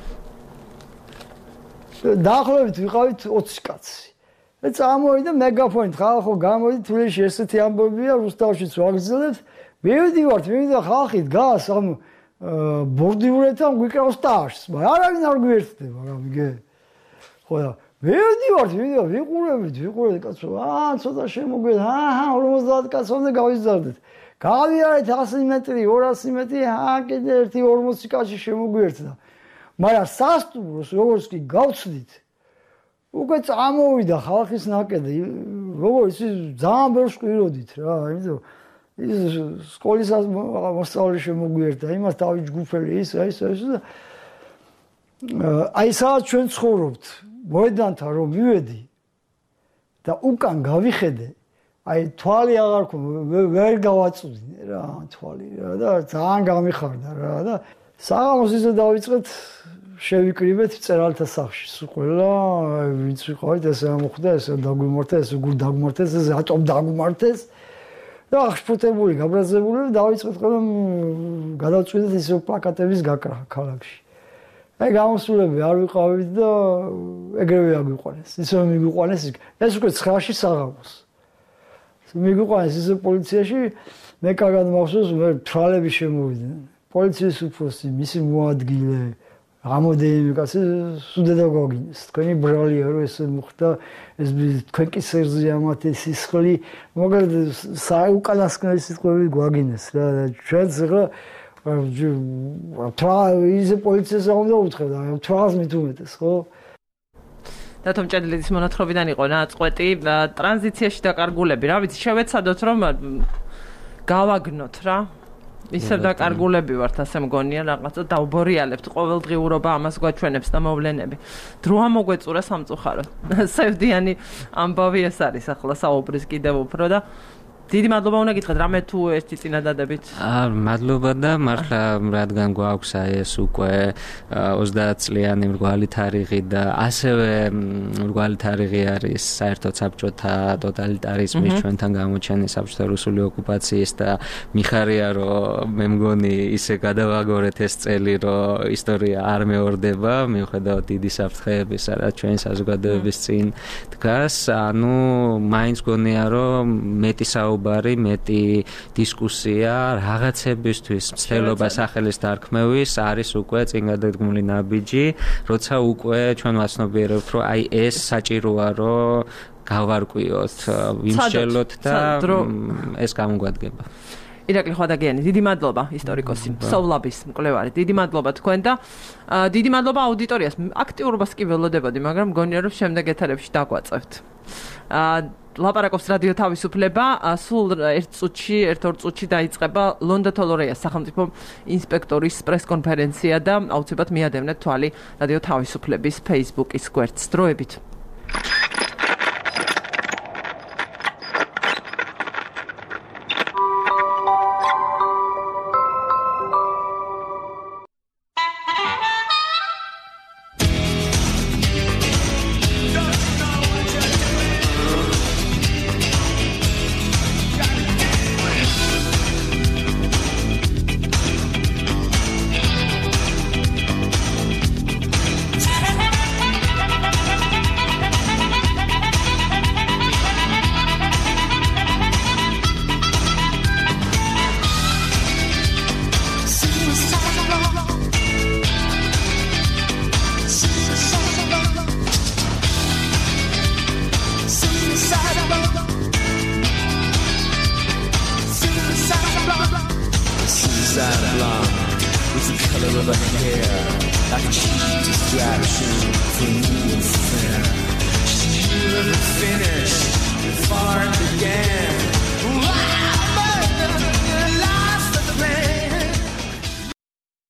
დაახლოებით ვიყავით 20 კაცი. წამოვიდა მეგაფონით, ხალხო გამოდი თბილისში ესეთი ამბობია, რუსთავშიც ვაგრძელებთ. მივიდივართ, ხალხი დგას ამ ბორდიურეთთან გვიკრავს ტაშს, მაგრამ არავინ არ გვიერთდება, რა მიგე. ხო და მივიდივართ, ვიყურებით, კაცო, ცოტა შემოგვიეთ, 50 კაცამდე გავიზარდეთ. გავიარეთ 100 მეტრი, 200 მეტრი, კიდე ერთი 40 კაცი შემოგვიერთდა. მაგრამ სასტუმროს როგორც კი გავცდით, უკვე წამოვიდა ხალხის ნაკედი, როგორც ის ძალიან ბევრს ყვიროდით რა, იმიტომ ის სკოლის მოსწავლე შემოგვიერთდა, იმას დავით ჯგუფელი ის და აი სადაც ჩვენ ცხოვრობთ, მოედანთან რომ მივედი და უკან გავიხედე, აი თვალი აღარ ვერ გავაწვდინე რა, თვალი რა და ძალიან გამიხარდა რა და საღამოს ისე დავიწყეთ შევიკრიბეთ წერალთა სახში. ყველა ვინც ვიყავით, ესე ამოხვდა, ესე დაგვიმართა, ესე გულ დაგვიმართეს, ესე ატომ დაგვიმართეს. და აღშფოთებული, გაბრაზებული დავიწყეთ ყველა გადავწყვიტეთ ისე პლაკატების გაკრა ქალაქში. აი გამოსულები არ ვიყავით და ეგრევე აგვიყვანეს. ისე მიგვიყვანეს, ეს უკვე 9-ში საღამოს. მიგვიყვანეს ისე პოლიციაში, მე კარგად მახსოვს, მე თვალები შემოვიდნენ. პოლიციის უფროსი, მისი მოადგილე ამოდეიმი კაცი სუდედა გოგინეს. თქვენი ბრალია რომ ეს მოხდა, ეს თქვენ კი სერზია მათი სისხლი, მაგრამ უკანასკნელი სიტყვები გვაგინეს რა. ჩვენც ახლა ისე პოლიციას არ უნდა უთხრა, თვალს მით უმეტეს, ხო? დათო მჭედლიძის მონათხრობიდან იყო ნაწყვეტი ტრანზიციაში დაკარგულები. რა ვიცი, შევეცადოთ რომ გავაგნოთ რა. ისევ დაკარგულები ვართ, ასე მგონია, რაღაცა დავბორიალებთ ყოველდღიურობა ამას გვაჩვენებს და მოვლენები. დრო ამოგვეწურა სამწუხაროდ. სევდიანი ამბავი ეს არის ახლა საუბრის კიდევ უფრო და დიდი მადლობა უნდა გითხრათ, რამე თუ ერთი წინადადებით. მადლობა და მართლა რადგან გვაქვს ეს უკვე 30 წლიანი მრგვალი თარიღი და ასევე მრგვალი თარიღი არის საერთოდ საბჭოთა ტოტალიტარიზმის ჩვენთან გამოჩენის საბჭოთა რუსული ოკუპაციის და მიხარია რომ მე მგონი ისე გადავაგორეთ ეს წელი რომ ისტორია არ მეორდება მიუხედავად დიდი საფრთხეების რაც ჩვენი საზოგადოების წინ დგას, ანუ მაინც გონია რომ მეტი ბარი მეტი დისკუსია რაღაცებისთვის მცდელობა სახელის დარქმევის არის უკვე წინ გადადგმული ნაბიჯი, როცა უკვე ჩვენ ვაცნობიერებთ, რომ აი ეს საჭიროა, რომ გავარკვიოთ, ვიმსჯელოთ და ეს გამოგვადგება. ირაკლი ხვადაგიანი, დიდი მადლობა ისტორიკოსი, სოვლაბის მკვლევარი. დიდი მადლობა თქვენ და დიდი მადლობა აუდიტორიას. აქტიურობას კი ველოდებოდი, მაგრამ მგონია რომ შემდეგ ეთერებში დაგვაწევთ. ლაპარაკობს რადიო თავისუფლება, სულ ერთ-ორ წუთში დაიწყება ლონდა თოლორეას სახელმწიფო ინსპექტორის პრესკონფერენცია და აუცილებლად მიადევნეთ თვალი რადიო თავისუფლების Facebook-ის გვერდს დროებით. Finish before it began.